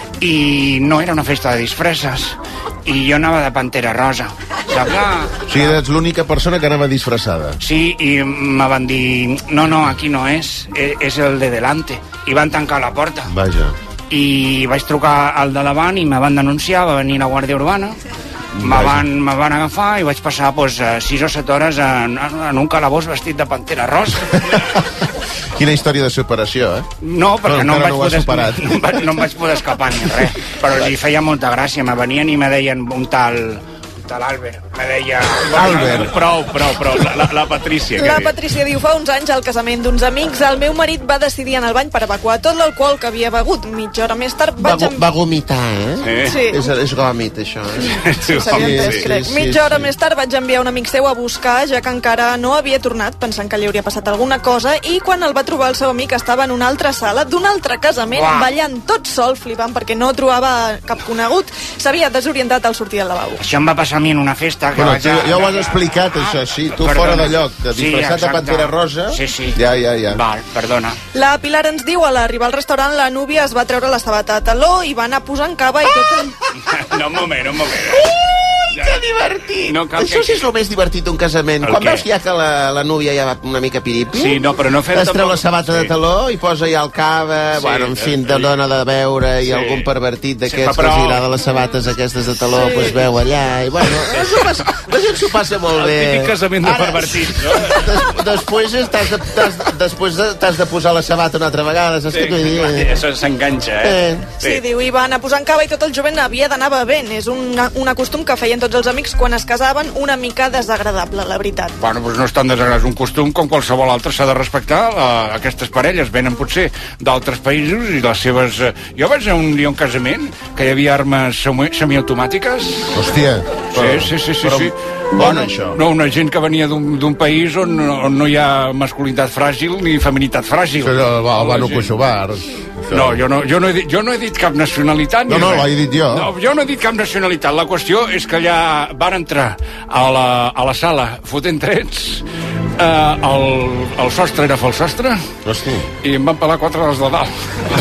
i no era una festa de disfresses i jo anava de Pantera Rosa, saps? O sigui, ets l'única persona que anava disfressada. Sí, i me van dir, no, no, aquí no és, és, és el de delante. I van tancar la porta. Vaja. I vaig trucar al de davant i me van denunciar, va venir la Guàrdia Urbana, me van, me van agafar i vaig passar pues, sis o set hores en, en un calabós vestit de Pantera Rosa. Quina història de superació, eh? No, perquè no, no, em vaig no ho has poder, superat. no, em vaig, no em vaig poder escapar ni res, però li feia molta gràcia, me venien i me deien un tal... tal Albert, me deia... Albert. Prou, prou, prou. La, la, la Patrícia. La Patrícia diu: fa uns anys, al casament d'uns amics, el meu marit va decidir anar al bany per evacuar tot l'alcohol que havia begut. Mitja hora més tard Va, vaig... Amb... va vomitar, eh? Sí. És, és vòmit, això, eh? Sí, s'havia entès, crec. Mitja hora més tard vaig enviar un amic seu a buscar, ja que encara no havia tornat, pensant que li hauria passat alguna cosa, i quan el va trobar el seu amic estava en una altra sala d'un altre casament, Uah. ballant tot sol, flipant, perquè no trobava cap conegut. S'havia desorientat al sortir del lavabo. Això em va passar a mi en una festa que Bueno, vaig tu, a... ja ho has explicat, això, sí. Tu Perdona. fora de lloc, disfressat Sí, de exacte. Pantera Rosa. Sí, sí. Ja, ja, ja. Val, perdona. La Pilar ens diu: a l'arribar al restaurant, la núvia es va treure la sabata de taló i va anar posant cava i tot el... No, un moment, un moment. Que divertit! No cal Això que- sí és el més divertit d'un casament. El Quan què? veus ja que la, la núvia ja va una mica piripi, Sí, no, però no fem es treu tampoc- la sabata sí. de taló i posa ja el cava, Sí, bueno, en fi, eh, te dona de veure i sí. algun pervertit Sí, d'aquests que però- els agrada les sabates aquestes de taló, Sí. pues veu allà i bueno, s'ho passa, la gent s'ho passa molt El bé. típic casament de Ara, pervertits, no? Des, després t'has de, t'has, després de- t'has de posar la sabata una altra vegada, saps què t'ho vull dir? Això s'enganxa, eh? Eh. Sí, diu, i va anar posant cava i tot el jovent havia d'anar bevent. És un, un costum que feien tots els amics quan es casaven, una mica desagradable, la veritat. Bueno, doncs no és tan desagradable, és un costum com qualsevol altre, s'ha de respectar. Uh, aquestes parelles venen potser d'altres països i les seves... Uh, jo vaig a un dia a un casament que hi havia armes semi- semiautomàtiques. Hòstia. Sí, sí, sí, sí. Però sí. on, Bueno, això? no, una gent que venia d'un d'un país on, on no hi ha masculinitat fràgil ni feminitat fràgil. Això és el, el Banu Sí. Kosovar. No, jo no, jo, no he dit, jo no he dit cap nacionalitat. No, ni no, res. l'he dit jo. No, jo no he dit cap nacionalitat. La qüestió és que allà van entrar a la, a la sala fotent trets, eh, el, el sostre era fel sostre, Hosti. i em van pelar quatre dels de dalt.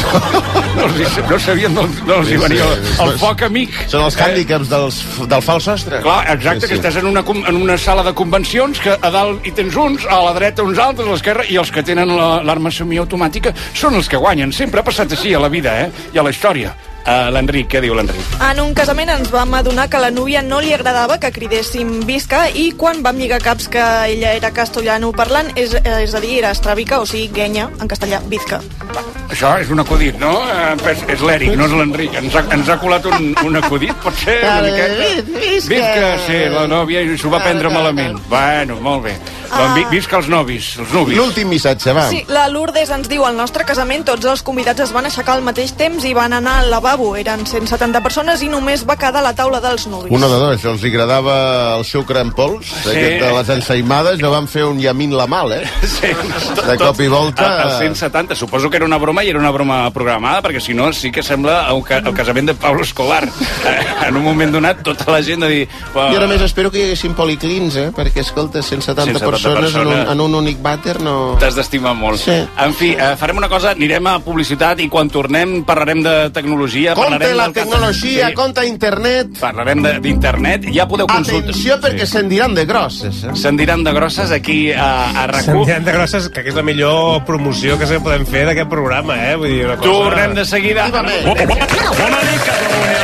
No, els hi, no sabien d'on d'on els hi venia el, el foc amic. Són els hàndicaps dels, del fals sostre. Clar, exacte, que estàs en una, com- en una sala de convencions que a dalt hi tens uns, a la dreta uns altres, a l'esquerra, i els que tenen la- l'arma semiautomàtica són els que guanyen. Sempre ha passat així a la vida, eh? I a la història. Uh, L'Enric, què diu l'Enric? En un casament ens vam adonar que a la núvia no li agradava que cridéssim visca, i quan vam lligar caps que ella era castellano parlant, és, és a dir, era estràbica, o sigui, guenya, en castellà, bizca. Això és un acudit, no? Eh, és és l'Eric, no és l'Enric. Ens, ha, ens ha colat un, un acudit, pot ser? Una miqueta? Visca. Visca, sí, la nòvia i s'ho va prendre malament. Bueno, molt bé. Doncs vi- visca els novis, els nuvis. L'últim missatge, va. Sí, la Lourdes ens diu: al nostre casament tots els convidats es van aixecar al mateix temps i van anar al lavabo lavabo. Eren cent setanta persones i només va quedar la taula dels nuvis. Una de dos, els agradava el sucre en pols, sí. Aquest de les ensaïmades, no van fer un Yamin la mal, eh? Sí. De cop i volta... Els cent setanta, suposo que era una broma i era una broma programada, perquè si no sí que sembla el, ca el casament de Pablo Escobar. En un moment donat, tota la gent de dir... Jo a més espero que hi haguessin policlins, eh? Perquè, escolta, cent setanta persones en un, en un únic vàter no... T'has d'estimar molt. Sí. En fi, eh, farem una cosa, anirem a publicitat i quan tornem parlarem de tecnologia. Conte la tecnologia, sí. Conte internet. Parlarem d'internet, ja podeu consultar. Atenció, perquè sí. Se'n diran de grosses. Eh? Se'n diran de grosses aquí a, a RAC u. Se'n diran de grosses, que és la millor promoció que se podem fer d'aquest programa, eh? Vull dir, una cosa... Tornem de seguida. Bona nit, Catalunya.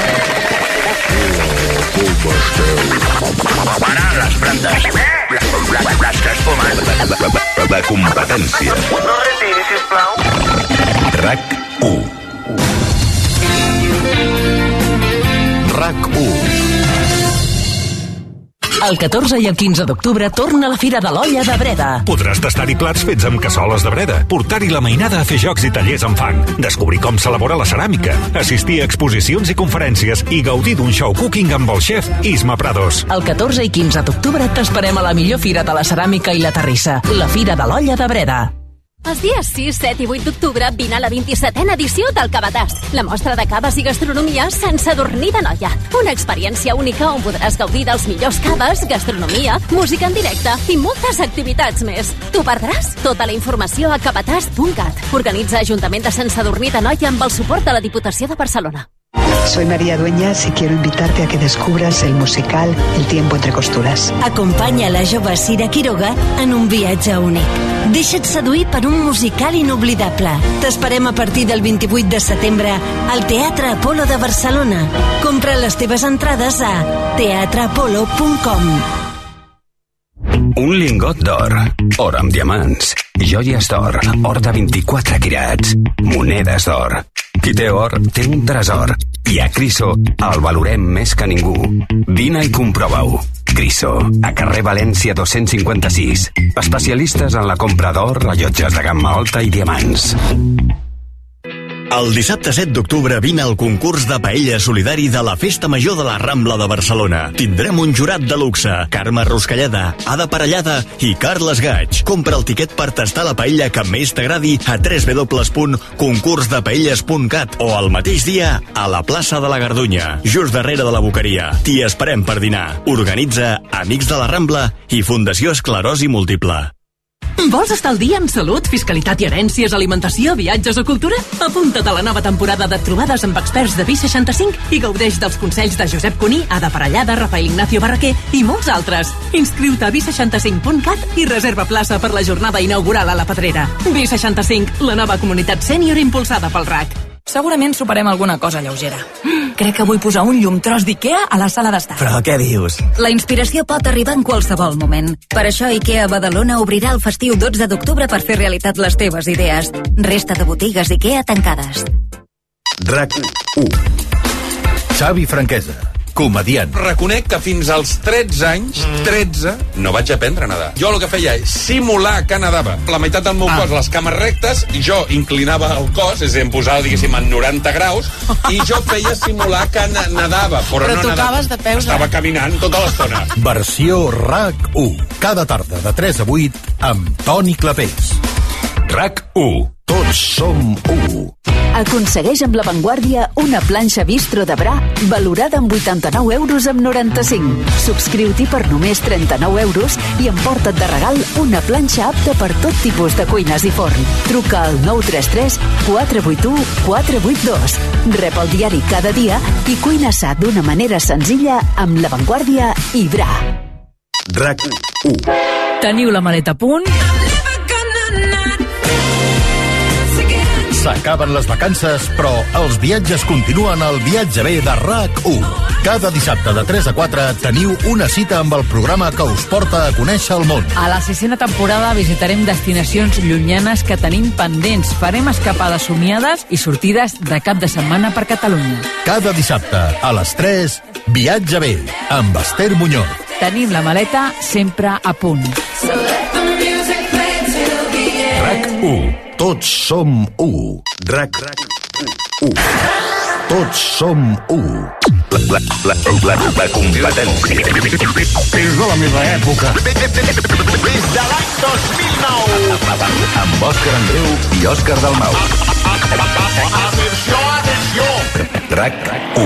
Parar les brandes. Les que es fumen. La competència. No retiri, sisplau. RAC u. RAC u. El catorze i el quinze d'octubre torna la Fira de l'Olla de Breda. Podràs tastar-hi plats fets amb cassoles de Breda, portar-hi la mainada a fer jocs i tallers amb fang, descobrir com s'elabora la ceràmica, assistir a exposicions i conferències i gaudir d'un show cooking amb el xef Isma Prados. El catorze i quinze d'octubre t'esperem a la millor fira de la ceràmica i la terrissa, la Fira de l'Olla de Breda. Els dies sis, set i vuit d'octubre vine a la vint-i-setena edició del Cabatàs, la mostra de caves i gastronomia sense adornir de noia. Una experiència única on podràs gaudir dels millors caves, gastronomia, música en directe i moltes activitats més. T'ho perdràs? Tota la informació a cabatàs punt cat. Organitza Ajuntament de Sant Sadurní d'Anoia amb el suport de la Diputació de Barcelona. Soy María Dueñas y quiero invitarte a que descubras el musical El tiempo entre costuras. Acompanya la jove Sira Quiroga en un viatge únic. Deixa't seduir per un musical inoblidable. T'esperem a partir del vint-i-vuit de setembre al Teatre Apolo de Barcelona. Compra les teves entrades a teatre apolo punt com. Un lingot d'or, or amb diamants, joies d'or, or de vint-i-quatre quirats, monedes d'or. Qui té or, té un tresor. I a Criso el valorem més que ningú. Vine i comprova-ho. Criso, a carrer València dos-cents cinquanta-sis. Especialistes en la compra d'or, rellotges de gamma alta i diamants. El dissabte set d'octubre vine al concurs de paella solidari de la Festa Major de la Rambla de Barcelona. Tindrem un jurat de luxe, Carme Ruscalleda, Ada Parellada i Carles Gaig. Compra el tiquet per tastar la paella que més t'agradi a w w w punt concurs de paelles punt cat o el mateix dia a la plaça de la Gardunya, just darrere de la Boqueria. T'hi esperem per dinar. Organitza Amics de la Rambla i Fundació Esclerosi Múltiple. Vols estar al dia en salut, fiscalitat i herències, alimentació, viatges o cultura? Apunta't a la nova temporada de trobades amb experts de B seixanta-cinc i gaudeix dels consells de Josep Cuní, Ada Parellada, Rafael Ignacio Barraquer i molts altres. Inscriu-te a b seixanta-cinc punt cat i reserva plaça per la jornada inaugural a la Pedrera. B seixanta-cinc, la nova comunitat sènior impulsada pel R A C. Segurament soparem alguna cosa lleugera. Crec que vull posar un llum tros d'Ikea a la sala d'estar. Però què dius? La inspiració pot arribar en qualsevol moment. Per això Ikea Badalona obrirà el festiu dotze d'octubre per fer realitat les teves idees. Resta de botigues Ikea tancades. RAC u. Xavi Franquesa, comediant. Reconec que fins als tretze anys, tretze, no vaig aprendre a nedar. Jo el que feia és simular que nedava. La meitat del meu ah. cos, les cames rectes, i jo inclinava el cos, és a dir, em posava, diguéssim, en noranta graus, i jo feia simular que nedava, però, però no nedava. De peus, Estava caminant tota l'estona. Versió RAC u. Cada tarda de tres a vuit amb Toni Clapés. RAC u. Tots som u. Aconsegueix amb La Vanguardia una planxa bistro de Bra valorada amb vuitanta-nou euros amb noranta-cinc. Subscriu-t'hi per només trenta-nou euros i emporta't de regal una planxa apta per tot tipus de cuines i forn. Truca al nou tres tres quatre vuit u quatre vuit dos. Rep el diari cada dia i cuina sa d'una manera senzilla amb La Vanguardia i Bra. RAC u. Teniu la maleta a punt? S'acaben les vacances, però els viatges continuen al Viatge B de RAC u. Cada dissabte de tres a quatre teniu una cita amb el programa que us porta a conèixer el món. A la sisena temporada visitarem destinacions llunyanes que tenim pendents. Farem escapades somiades i sortides de cap de setmana per Catalunya. Cada dissabte, a les tres, Viatge B, amb Esther Muñoz. Tenim la maleta sempre a punt. RAC u. Tots som u. RAC u. Tots som u. La, la, la, la competència. És de la meva època. Des de l'any dos mil nou. Amb Òscar Andreu i Òscar Dalmau. Atenció, atenció. RAC u.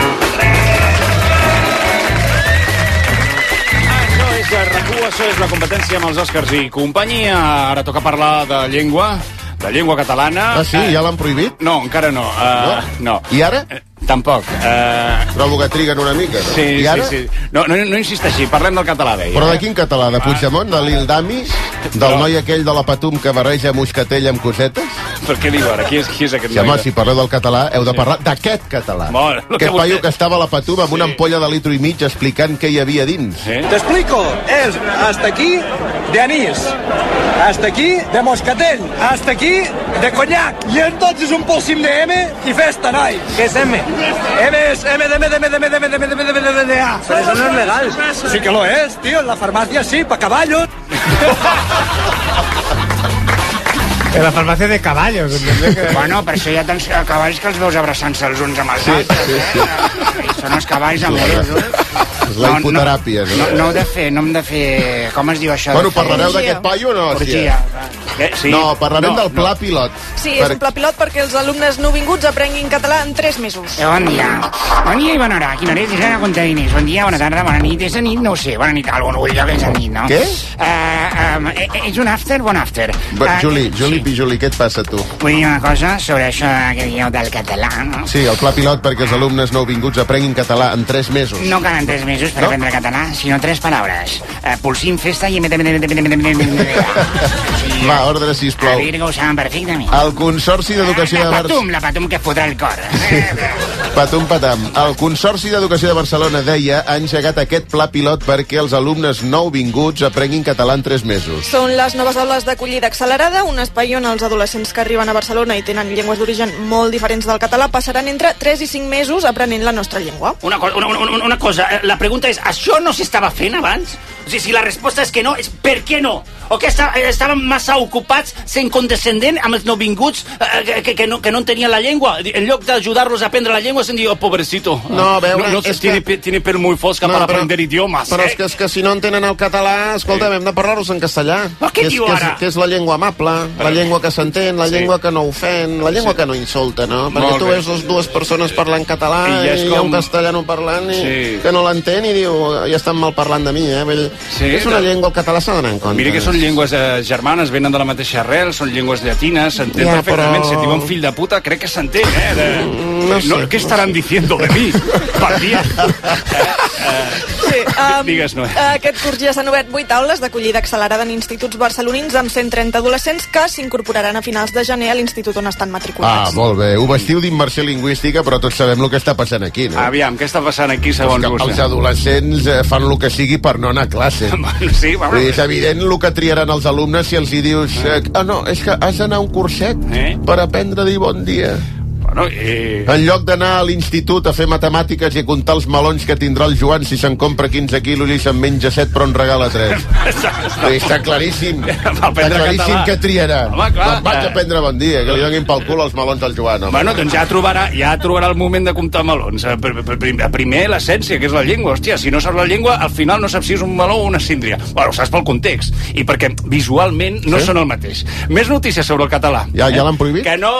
Això és RAC u, això és la competència amb els Òscars i companyia. Ara toca parlar de llengua, de llengua catalana. Ah, sí? Ja l'han prohibit? No, encara no. Uh, no. no. I ara? Tampoc. Uh... Trobo que triguen una mica, no? Sí, I ara? sí, sí. No, no, no insisteixi, parlem del català, deia. Però de quin català? De Puigdemont? De l'Ildamis? Del noi aquell de la Patum que barreja moscatell amb cosetes? Per què diu ara? Qui és, qui és aquest sí, home, noi? si parleu del català, heu de parlar d'aquest català. Bueno, aquest que paio vostè... que estava a la Patum amb una ampolla de litro i mig explicant què hi havia dins. ¿Eh? Te explico, es hasta aquí de anís, hasta aquí de moscatel, hasta aquí de coñac, y entonces un pocim de M y festa, noi. ¿Qué es M? M es M de M de M de M de M de M de M de M de M de A. Pero eso no es legal. Sí que lo es, tío, en la farmacia sí, para caballos. En la farmàcia de caballos. Que... Bueno, per això hi ha tants cavalls que els veus abraçant-se els uns amb els sí, altres. Sí, sí. Eh? Són els cavalls amorosos. És la hipoteràpia. No, no, no, no heu de fer, no hem de fer... Com es diu això? Bueno, parlareu d'aquest paio o no? Orgia. Sí. No, parlarem no, del pla no. pilot. Sí, és per... un pla pilot perquè els alumnes nouvinguts aprenguin català en tres mesos. Eh, bon dia. Bon dia i bona hora. Quina hora és? És a compte diners. Bon dia, bona tarda, bona nit. És a nit? No ho sé. Bona nit. Algun ull que és a nit, no? Què? Uh, um, és un after? Bon after. But, uh, Juli, Juli, sí. Juli, què et passa tu? Vull dir una cosa sobre això que dieu del català, no? Sí, el pla pilot perquè els alumnes nouvinguts aprenguin català en tres mesos. No calen tres mesos per no? aprendre català, sinó tres paraules. Uh, pulsim, festa i... Va, ordre, sisplau. A Virgo ho saben perfectament. El Consorci d'Educació de Barcelona... La Patum, la Patum que fotrà el cor. Patum, patam. El Consorci d'Educació de Barcelona deia ha engegat aquest pla pilot perquè els alumnes nouvinguts aprenguin català en tres mesos. Són les noves aules d'acollida accelerada, un espai on els adolescents que arriben a Barcelona i tenen llengües d'origen molt diferents del català passaran entre tres i cinc mesos aprenent la nostra llengua. Una, co una, una, una cosa, la pregunta és, això no s'estava fent abans? O sigui, si la resposta és que no, és per què no? O que està, estaven massa ocupats sent condescendent amb els nouvinguts eh, que, que, no, que no entenien la llengua? En lloc d'ajudar-los a aprendre la llengua, se'n diu, oh, pobrecito. No, a veure, no, no és tiene, que... tiene per muy fosca no, per però, aprender idiomes. Però eh? és, que, és que si no entenen el català, escolta, sí. hem de parlar-los en castellà. Però què diu que ara? És, que és la llengua amable, la llengua que s'entén, la sí. llengua que no ofèn, la llengua sí. que no insulta, no? Perquè tu veus les dues persones parlant català i, i hi ha com... un castellano parlant i sí. que no l'entén i diu, ja estan mal parlant de mi, eh? Vull... Sí, és una llengua, el català s'ha d'anar en compte. Mira que són llengües eh, germanes, venen de la mateixa arrel, són llengües llatines, s'entén ja, perfectament. Però... Si et diuen fill de puta, crec que s'entén, eh? De... No sé. No, ¿qué estarán diciendo de mi? Per dia. Sí, um, Digues, no. Aquest curs ja s'han obert vuit aules d'acollida accelerada en instituts barcelonins amb cent trenta adolescents que s'incorporaran a finals de gener a l'institut on estan matriculats. Ah, molt bé. Ho vestiu d'immersió lingüística, però tots sabem el que està passant aquí, no? Aviam, què està passant aquí, segons vostè? Els adolescents eh, fan el que sigui per no anar a classe. Sí, va, és evident el que triaran els alumnes si els hi dius eh, ah, no, és que has d'anar a un curset eh? per aprendre a dir bon dia. Bueno, eh... En lloc d'anar a l'institut a fer matemàtiques i a comptar els melons que tindrà el Joan si se'n compra quinze quilos i se'n menja set però en regala tres. Està claríssim. Està claríssim català. Que triarà. Home, clar, doncs vaig a prendre bon dia, que li donin pel cul els melons al Joan. Home. Bueno, doncs ja trobarà, ja trobarà el moment de comptar melons. Primer l'essència, que és la llengua. Hòstia, si no saps la llengua, al final no saps si és un meló o una síndria. Bueno, ho saps pel context. I perquè visualment no sí? són el mateix. Més notícies sobre el català. Ja, ja l'han prohibit? Que no!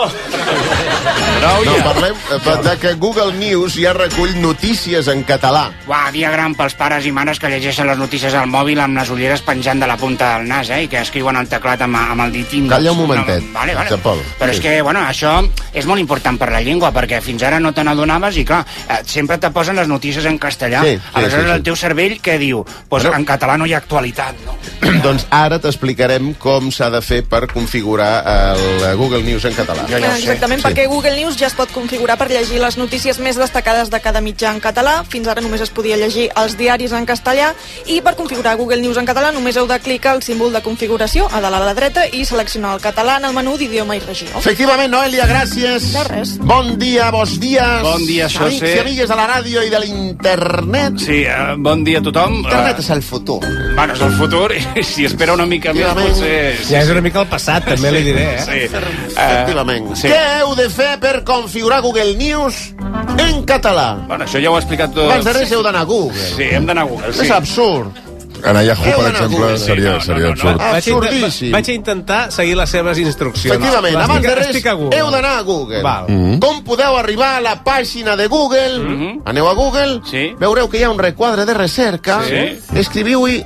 No, no, parlem de que Google News ja recull notícies en català. Uah, dia gran pels pares i mares que llegeixen les notícies al mòbil amb les ulleres penjant de la punta del nas, eh? I que escriuen al teclat amb, amb el dit índex. Calla un momentet, no, vale, vale. Jean-Paul. Però sí. és que, bueno, això és molt important per la llengua, perquè fins ara no te n'adonaves i, clar, sempre te posen les notícies en castellà. Sí, sí, Aleshores, sí, sí. el teu cervell, què diu? Pues bueno, en català no hi ha actualitat, no? Doncs ara t'explicarem com s'ha de fer per configurar el Google News en català. Jo ja Exactament, sí. perquè Google News ja es pot configurar per llegir les notícies més destacades de cada mitjà en català. Fins ara només es podia llegir els diaris en castellà i per configurar Google News en català només heu de clicar el símbol de configuració a dalt a la dreta i seleccionar el català en el menú d'idioma i regió. Efectivament, Noelia, gràcies. De res. Bon dia, bons dies. Bon dia, José. Amics i amigues de la ràdio i de l'internet. Sí, uh, bon dia a tothom. Internet uh, és el futur. Bueno, és el futur i si espera una mica més potser... Sí, ja és una mica el passat, també sí, li diré, eh? Sí. Efectivament. Uh, sí. Què heu de fer per configurar Google News? en català. Bueno, això ja ho ha explicat tot. Abans de res heu d'anar a Google. Sí, hem d'anar a Google, sí. És absurd. Anar a Yahoo, per exemple, seria, seria absurd. Absurdíssim. Vaig a intentar seguir les seves instruccions. Efectivament, no, abans de res estic a Google. heu d'anar a Google. Val. Mm-hmm. Com podeu arribar a la pàgina de Google? Mm-hmm. Aneu a Google, Sí. veureu que hi ha un requadre de recerca, Sí. escriviu-hi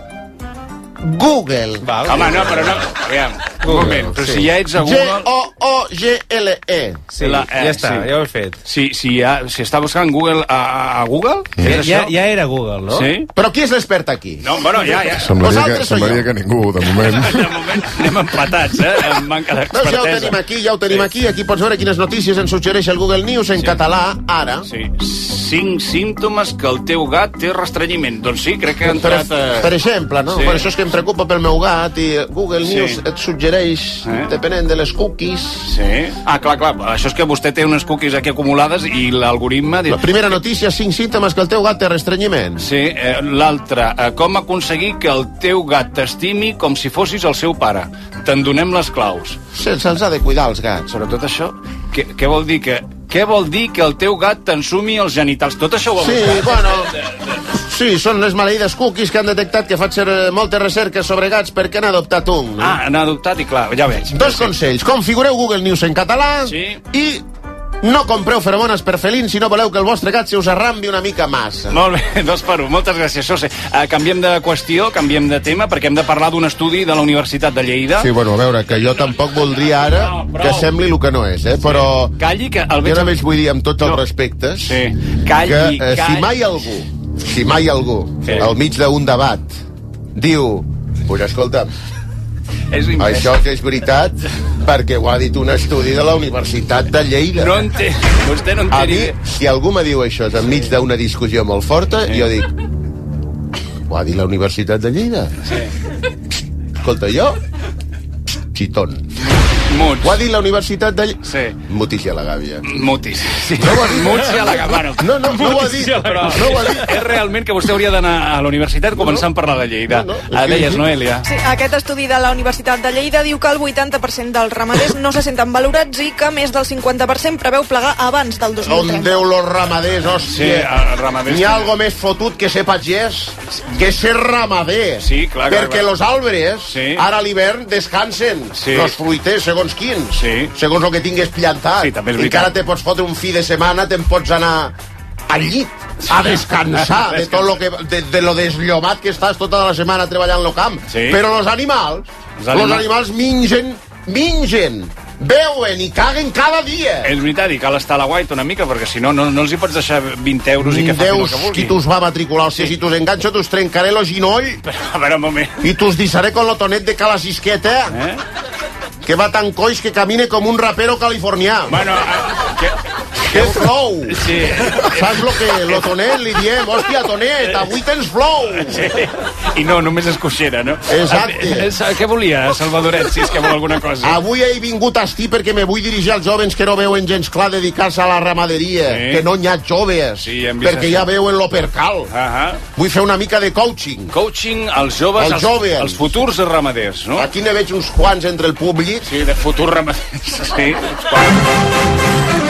Google. Val. Home, no, però no... Aviam, un moment, però si ja ets a Google... G O O G L E. Sí, La- ja eh, està, sí. ja ho he fet. Si, si, ja, si està buscant Google a, a- a Google, Ja, és ja, això? ja era Google, no? Sí? Però qui és l'expert aquí? No, bueno, ja, ja. Semblaria, que, Vosaltres o semblaria jo? que ningú, de moment. De moment anem empatats, eh? Amb manca Doncs ja ho tenim d'expertesa. aquí, ja ho tenim aquí. Aquí pots veure quines notícies ens suggereix el Google News en català, ara. Sí. Cinc símptomes que el teu gat té restrenyiment. Doncs sí, crec que ha Per, entrat... Eh... per exemple, no? Sí. Per això és que em preocupa pel meu gat i Google Sí. News et suggereix, Eh? depenent de les cookies. Sí. Ah, clar, clar. Això és que vostè té unes cookies aquí acumulades i l'algoritme... La primera notícia, cinc símptomes que el teu gat té restrenyiment. Sí, eh, l'altra, eh, com aconseguir que el teu gat t'estimi com si fossis el seu pare. Te'n donem les claus. Se'ls se ha de cuidar, els gats. Sobretot això, què, què vol dir que... Què vol dir que el teu gat t'ensumi els genitals? Tot això ho ha Sí, buscat. bueno... Sí, són les maleïdes cookies que han detectat que faig eh, moltes recerques sobre gats perquè han adoptat un. No? Ah, han adoptat i clar, ja veig. Dos consells. Configureu Google News en català Sí. i no compreu feromones per felins si no voleu que el vostre gat se us arrambi una mica massa. Molt bé, dos per un. Moltes gràcies, José. Uh, canviem de qüestió, canviem de tema, perquè hem de parlar d'un estudi de la Universitat de Lleida. Sí, bueno, a veure, que jo tampoc voldria ara No, prou. que sembli el que no és, eh? Però Calli, que el jo veig... només vull dir amb tots els No. respectes Sí. Calli, que eh, calli. si mai algú, si mai algú, Sí. al mig d'un debat, diu, pues escolta, És imbècil. això que és veritat perquè ho ha dit un estudi de la Universitat de Lleida. No en té... Vostè no en té... A mi, ni- si algú me diu això enmig d'una discussió molt forta, Sí. jo dic, ho ha dit la Universitat de Lleida? Sí. Escolta, jo, xitón. Muts. Ho ha dit la Universitat de Lleida? Sí. Mutis i a la gàbia. Mutis. Sí. No ho ha dit. Muts i a la gàbia. No, no, no ho ha dit. Però No ho ha dit. és realment que vostè hauria d'anar a la universitat començant per la de Lleida. No, no, és Ah, que- deies, Noelia? Sí, aquest estudi de la Universitat de Lleida diu que el vuitanta per cent dels ramaders no se senten valorats i que més del cinquanta per cent preveu plegar abans del dos mil On trenta. Déu los ramaders, Sí, hòstia. els ramaders... N'hi ha algo més fotut que ser pagès, que ser ramader. Sí, clar, clar, Perquè clar. los àlbers, Sí. ara a l'hivern, descansen. Sí. Los fruiters, segons quins. Sí. Segons el que tingués plantat. Sí, també és I veritat. que ara te pots fotre un fi de setmana, te'n pots anar al llit a descansar de tot lo que de, de lo desllomat que estàs tota la setmana treballant lo camp. Sí. Però los animals, Els los animals- animals mingen, mingen, beuen i caguen cada dia. És veritat, i cal estar a la guaita una mica, perquè si no, no, no els hi pots deixar vint euros i que facin el Deus, que vulguin. qui t'us va matricular, o sigui, si t'us enganxo, t'us trencaré lo ginoll Però, a veure, un moment. i t'us deixaré con lo tonet de cala cisqueta, Eh? que va tan coix que camine com un rapero californià. Bueno, eh, que... Que flow! Sí. Saps lo que lo tonet li diem? Hòstia, tonet, avui tens flow! Sí. I no, només és coixera, no? Exacte. Eh, eh, Què volia, Salvadoret, si és que vol alguna cosa? Avui he vingut a esti perquè me vull dirigir als jovens que no veuen gens clar dedicar-se a la ramaderia, Sí. que no n'hi ha joves, Sí, hem vist perquè això. ja veuen lo percal. Ahà. Vull fer una mica de coaching. Coaching als joves, Els joves. els futurs ramaders, no? Aquí ne veig uns quants entre el públic. Sí, de futurs ramaders, sí. uns quants.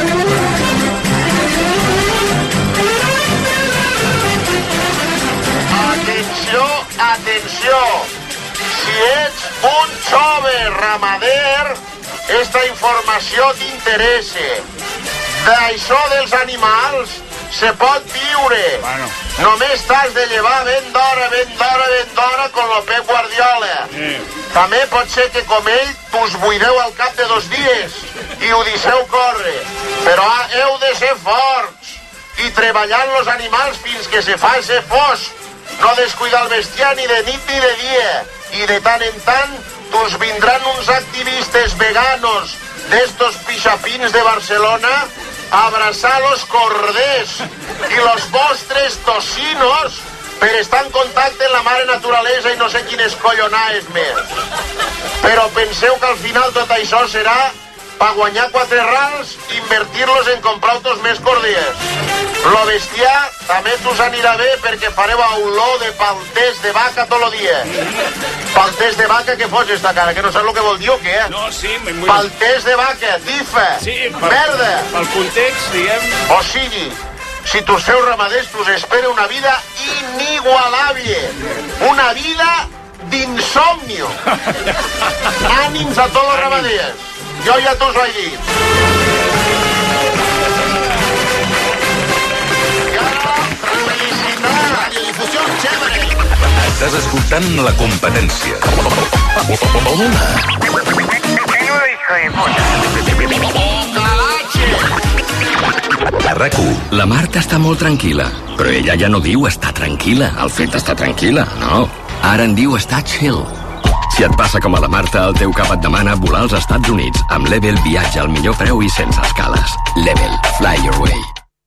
Atenció, atenció! Si ets un jove ramader, esta informació t'interessa. D'això dels animals se pot viure. Bueno. Només t'has de llevar ben d'hora, ben d'hora, ben d'hora con lo Pep Guardiola. Sí. També pot ser que com ell t'us buideu al cap de dos dies i ho deixeu córrer. Però ah, heu de ser forts i treballant los animals fins que se faci fosc. No descuidar el bestiar ni de nit ni de dia. I de tant en tant t'us vindran uns activistes veganos d'estos pixapins de Barcelona a abraçar los corders i los vostres tocinos per estar en contacte amb la mare naturalesa i no sé quines collonaes més. Però penseu que al final tot això serà pa guanyar quatre rals, invertir-los en comprar autos més cordies. Lo bestiar també t'us anirà bé perquè fareu olor de paltés de vaca tot el dia. Paltés de vaca, què fots esta cara? Que no saps el que vol dir o què? No, sí, muy... Paltés de vaca, tifa, sí, per, merda. Pel context, diguem... O sigui, si tus feu ramaders, t'us espera una vida inigualable. Una vida d'insomnio. Ànims a tots els ramaders. Jo ja t'us vaig dir. Estàs escoltant La Competència. A RAC u. La Marta està molt tranquil·la, però ella ja no diu estar tranquil·la. El fet està tranquil·la, no. Ara en diu estar chill. Si et passa com a la Marta, el teu cap et demana volar als Estats Units amb Level viatge al millor preu i sense escales. Level. Fly your way.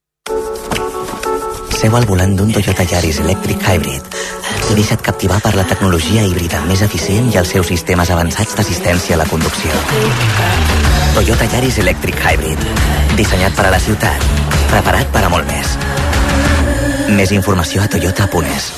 Seu al volant d'un Toyota Yaris Electric Hybrid i deixa't captivar per la tecnologia híbrida més eficient i els seus sistemes avançats d'assistència a la conducció. Toyota Yaris Electric Hybrid. Dissenyat per a la ciutat. Preparat per a molt més. Més informació a toyota punt es.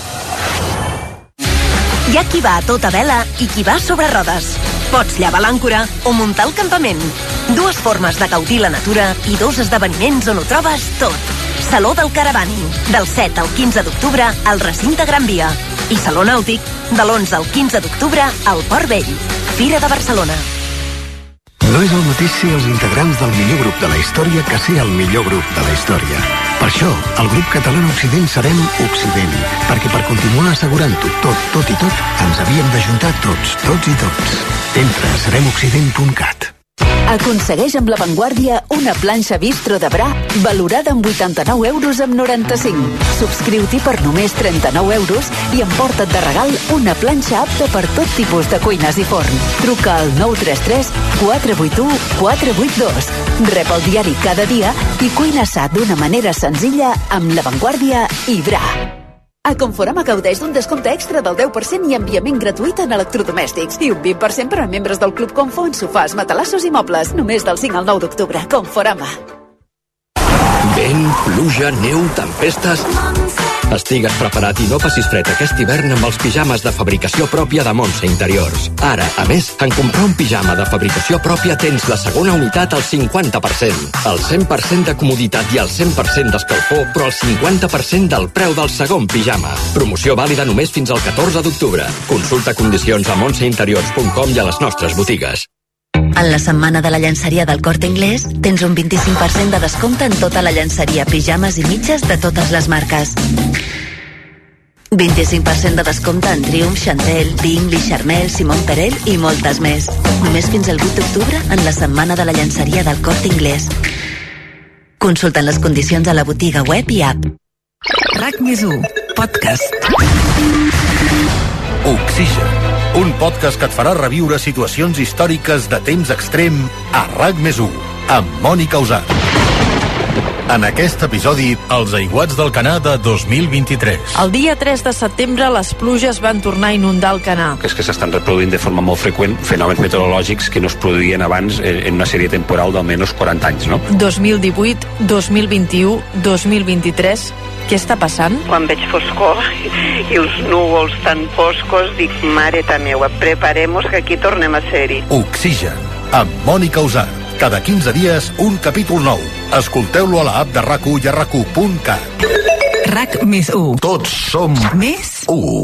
Hi ha qui va a tota vela i qui va sobre rodes. Pots llevar l'àncora o muntar el campament. Dues formes de gaudir la natura i dos esdeveniments on ho trobes tot. Saló del Caravani, del set al quinze d'octubre al recinte Gran Via. I Saló Nàutic, de l'onze al quinze d'octubre al Port Vell. Fira de Barcelona. No és el mateix ser els integrants del millor grup de la història que ser el millor grup de la història. Per això, el grup català Occident serem Occident, perquè per continuar assegurant-ho tot, tot i tot, ens havíem d'ajuntar tots, tots i tots. Entra a serem occident punt cat. Aconsegueix amb La Vanguardia una planxa bistro de Bra valorada amb vuitanta-nou euros amb noranta-cinc. Subscriu-t'hi per només trenta-nou euros i emporta't de regal una planxa apta per tot tipus de cuines i forn. Truca al nou tres tres quatre vuit u quatre vuit dos. Rep el diari cada dia i cuina sa d'una manera senzilla amb La Vanguardia i Bra. A Conforama gaudeix d'un descompte extra del deu per cent i enviament gratuït en electrodomèstics i un vint per cent per a membres del Club Confo en sofàs, matalassos i mobles. Només del cinc al nou d'octubre. Conforama. Vent, pluja, neu, tempestes... Estigues preparat i no passis fred aquest hivern amb els pijames de fabricació pròpia de Montse Interiors. Ara, a més, en comprar un pijama de fabricació pròpia tens la segona unitat al cinquanta per cent. El cent per cent de comoditat i el cent per cent d'escalfor, però el cinquanta per cent del preu del segon pijama. Promoció vàlida només fins al catorze d'octubre. Consulta condicions a montse interiors punt com i a les nostres botigues. En la setmana de la llançeria del Corte Inglés tens un vint-i-cinc per cent de descompte en tota la llançeria, pijames i mitges de totes les marques. vint-i-cinc per cent de descompte en Triumph, Chantel, Pink, Lee Charmel, Simon Perel i moltes més. Només fins al vuit d'octubre en la setmana de la llançeria del Corte Inglés. Consulta les condicions a la botiga web i app. RAC més u, podcast. Oxigen, un podcast que et farà reviure situacions històriques de temps extrem a RAC més u, amb Mònica Usar. En aquest episodi, els aiguats del Canà de dos mil vint-i-tres. El dia tres de setembre, les pluges van tornar a inundar el Canà. És que s'estan reproduint de forma molt freqüent fenòmens meteorològics que no es produïen abans en una sèrie temporal d'almenys quaranta anys, no? dos mil divuit, dos mil vint-i-u, dos mil vint-i-tres... Què està passant? Quan veig foscor i els núvols tan foscos, dic, mare ta meua, preparem-nos que aquí tornem a ser-hi. Oxigen, amb Mònica Usar. Cada quinze dies, un capítol nou. Escolteu-lo a la app de RAC u i a rac u punt cat. RAC més u. Tots som més u.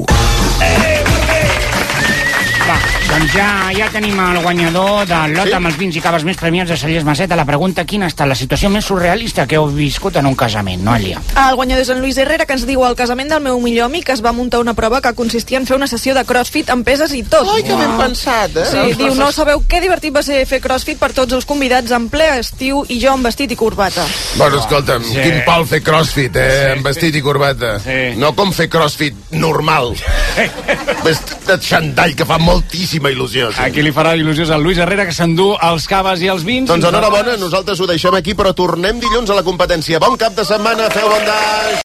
Va, doncs ja, ja tenim el guanyador del lot sí? amb els vins i caves més premiats de Cellers Maceta. La pregunta, quina ha estat la situació més surrealista que heu viscut en un casament, no, Elia? El guanyador és en Luis Herrera, que ens diu: al casament del meu millor amic es va muntar una prova que consistia en fer una sessió de crossfit amb peses i tot. Ai, que ben pensat, eh? Sí, diu, no sabeu què divertit va ser fer crossfit per tots els convidats en ple estiu i jo amb vestit i corbata. Bueno, escolta'm, sí. Quin pal fer crossfit, eh? Sí. Amb vestit i corbata. Sí. No com fer crossfit normal. Vestit de xandall, que fa moltíssima il·lusió. Sí. Aquí li farà il·lusió al Luis Herrera, que s'endú els caves i els vins. Doncs enhorabona, nosaltres ho deixem aquí, però tornem dilluns a La Competència. Bon cap de setmana, feu bon daix!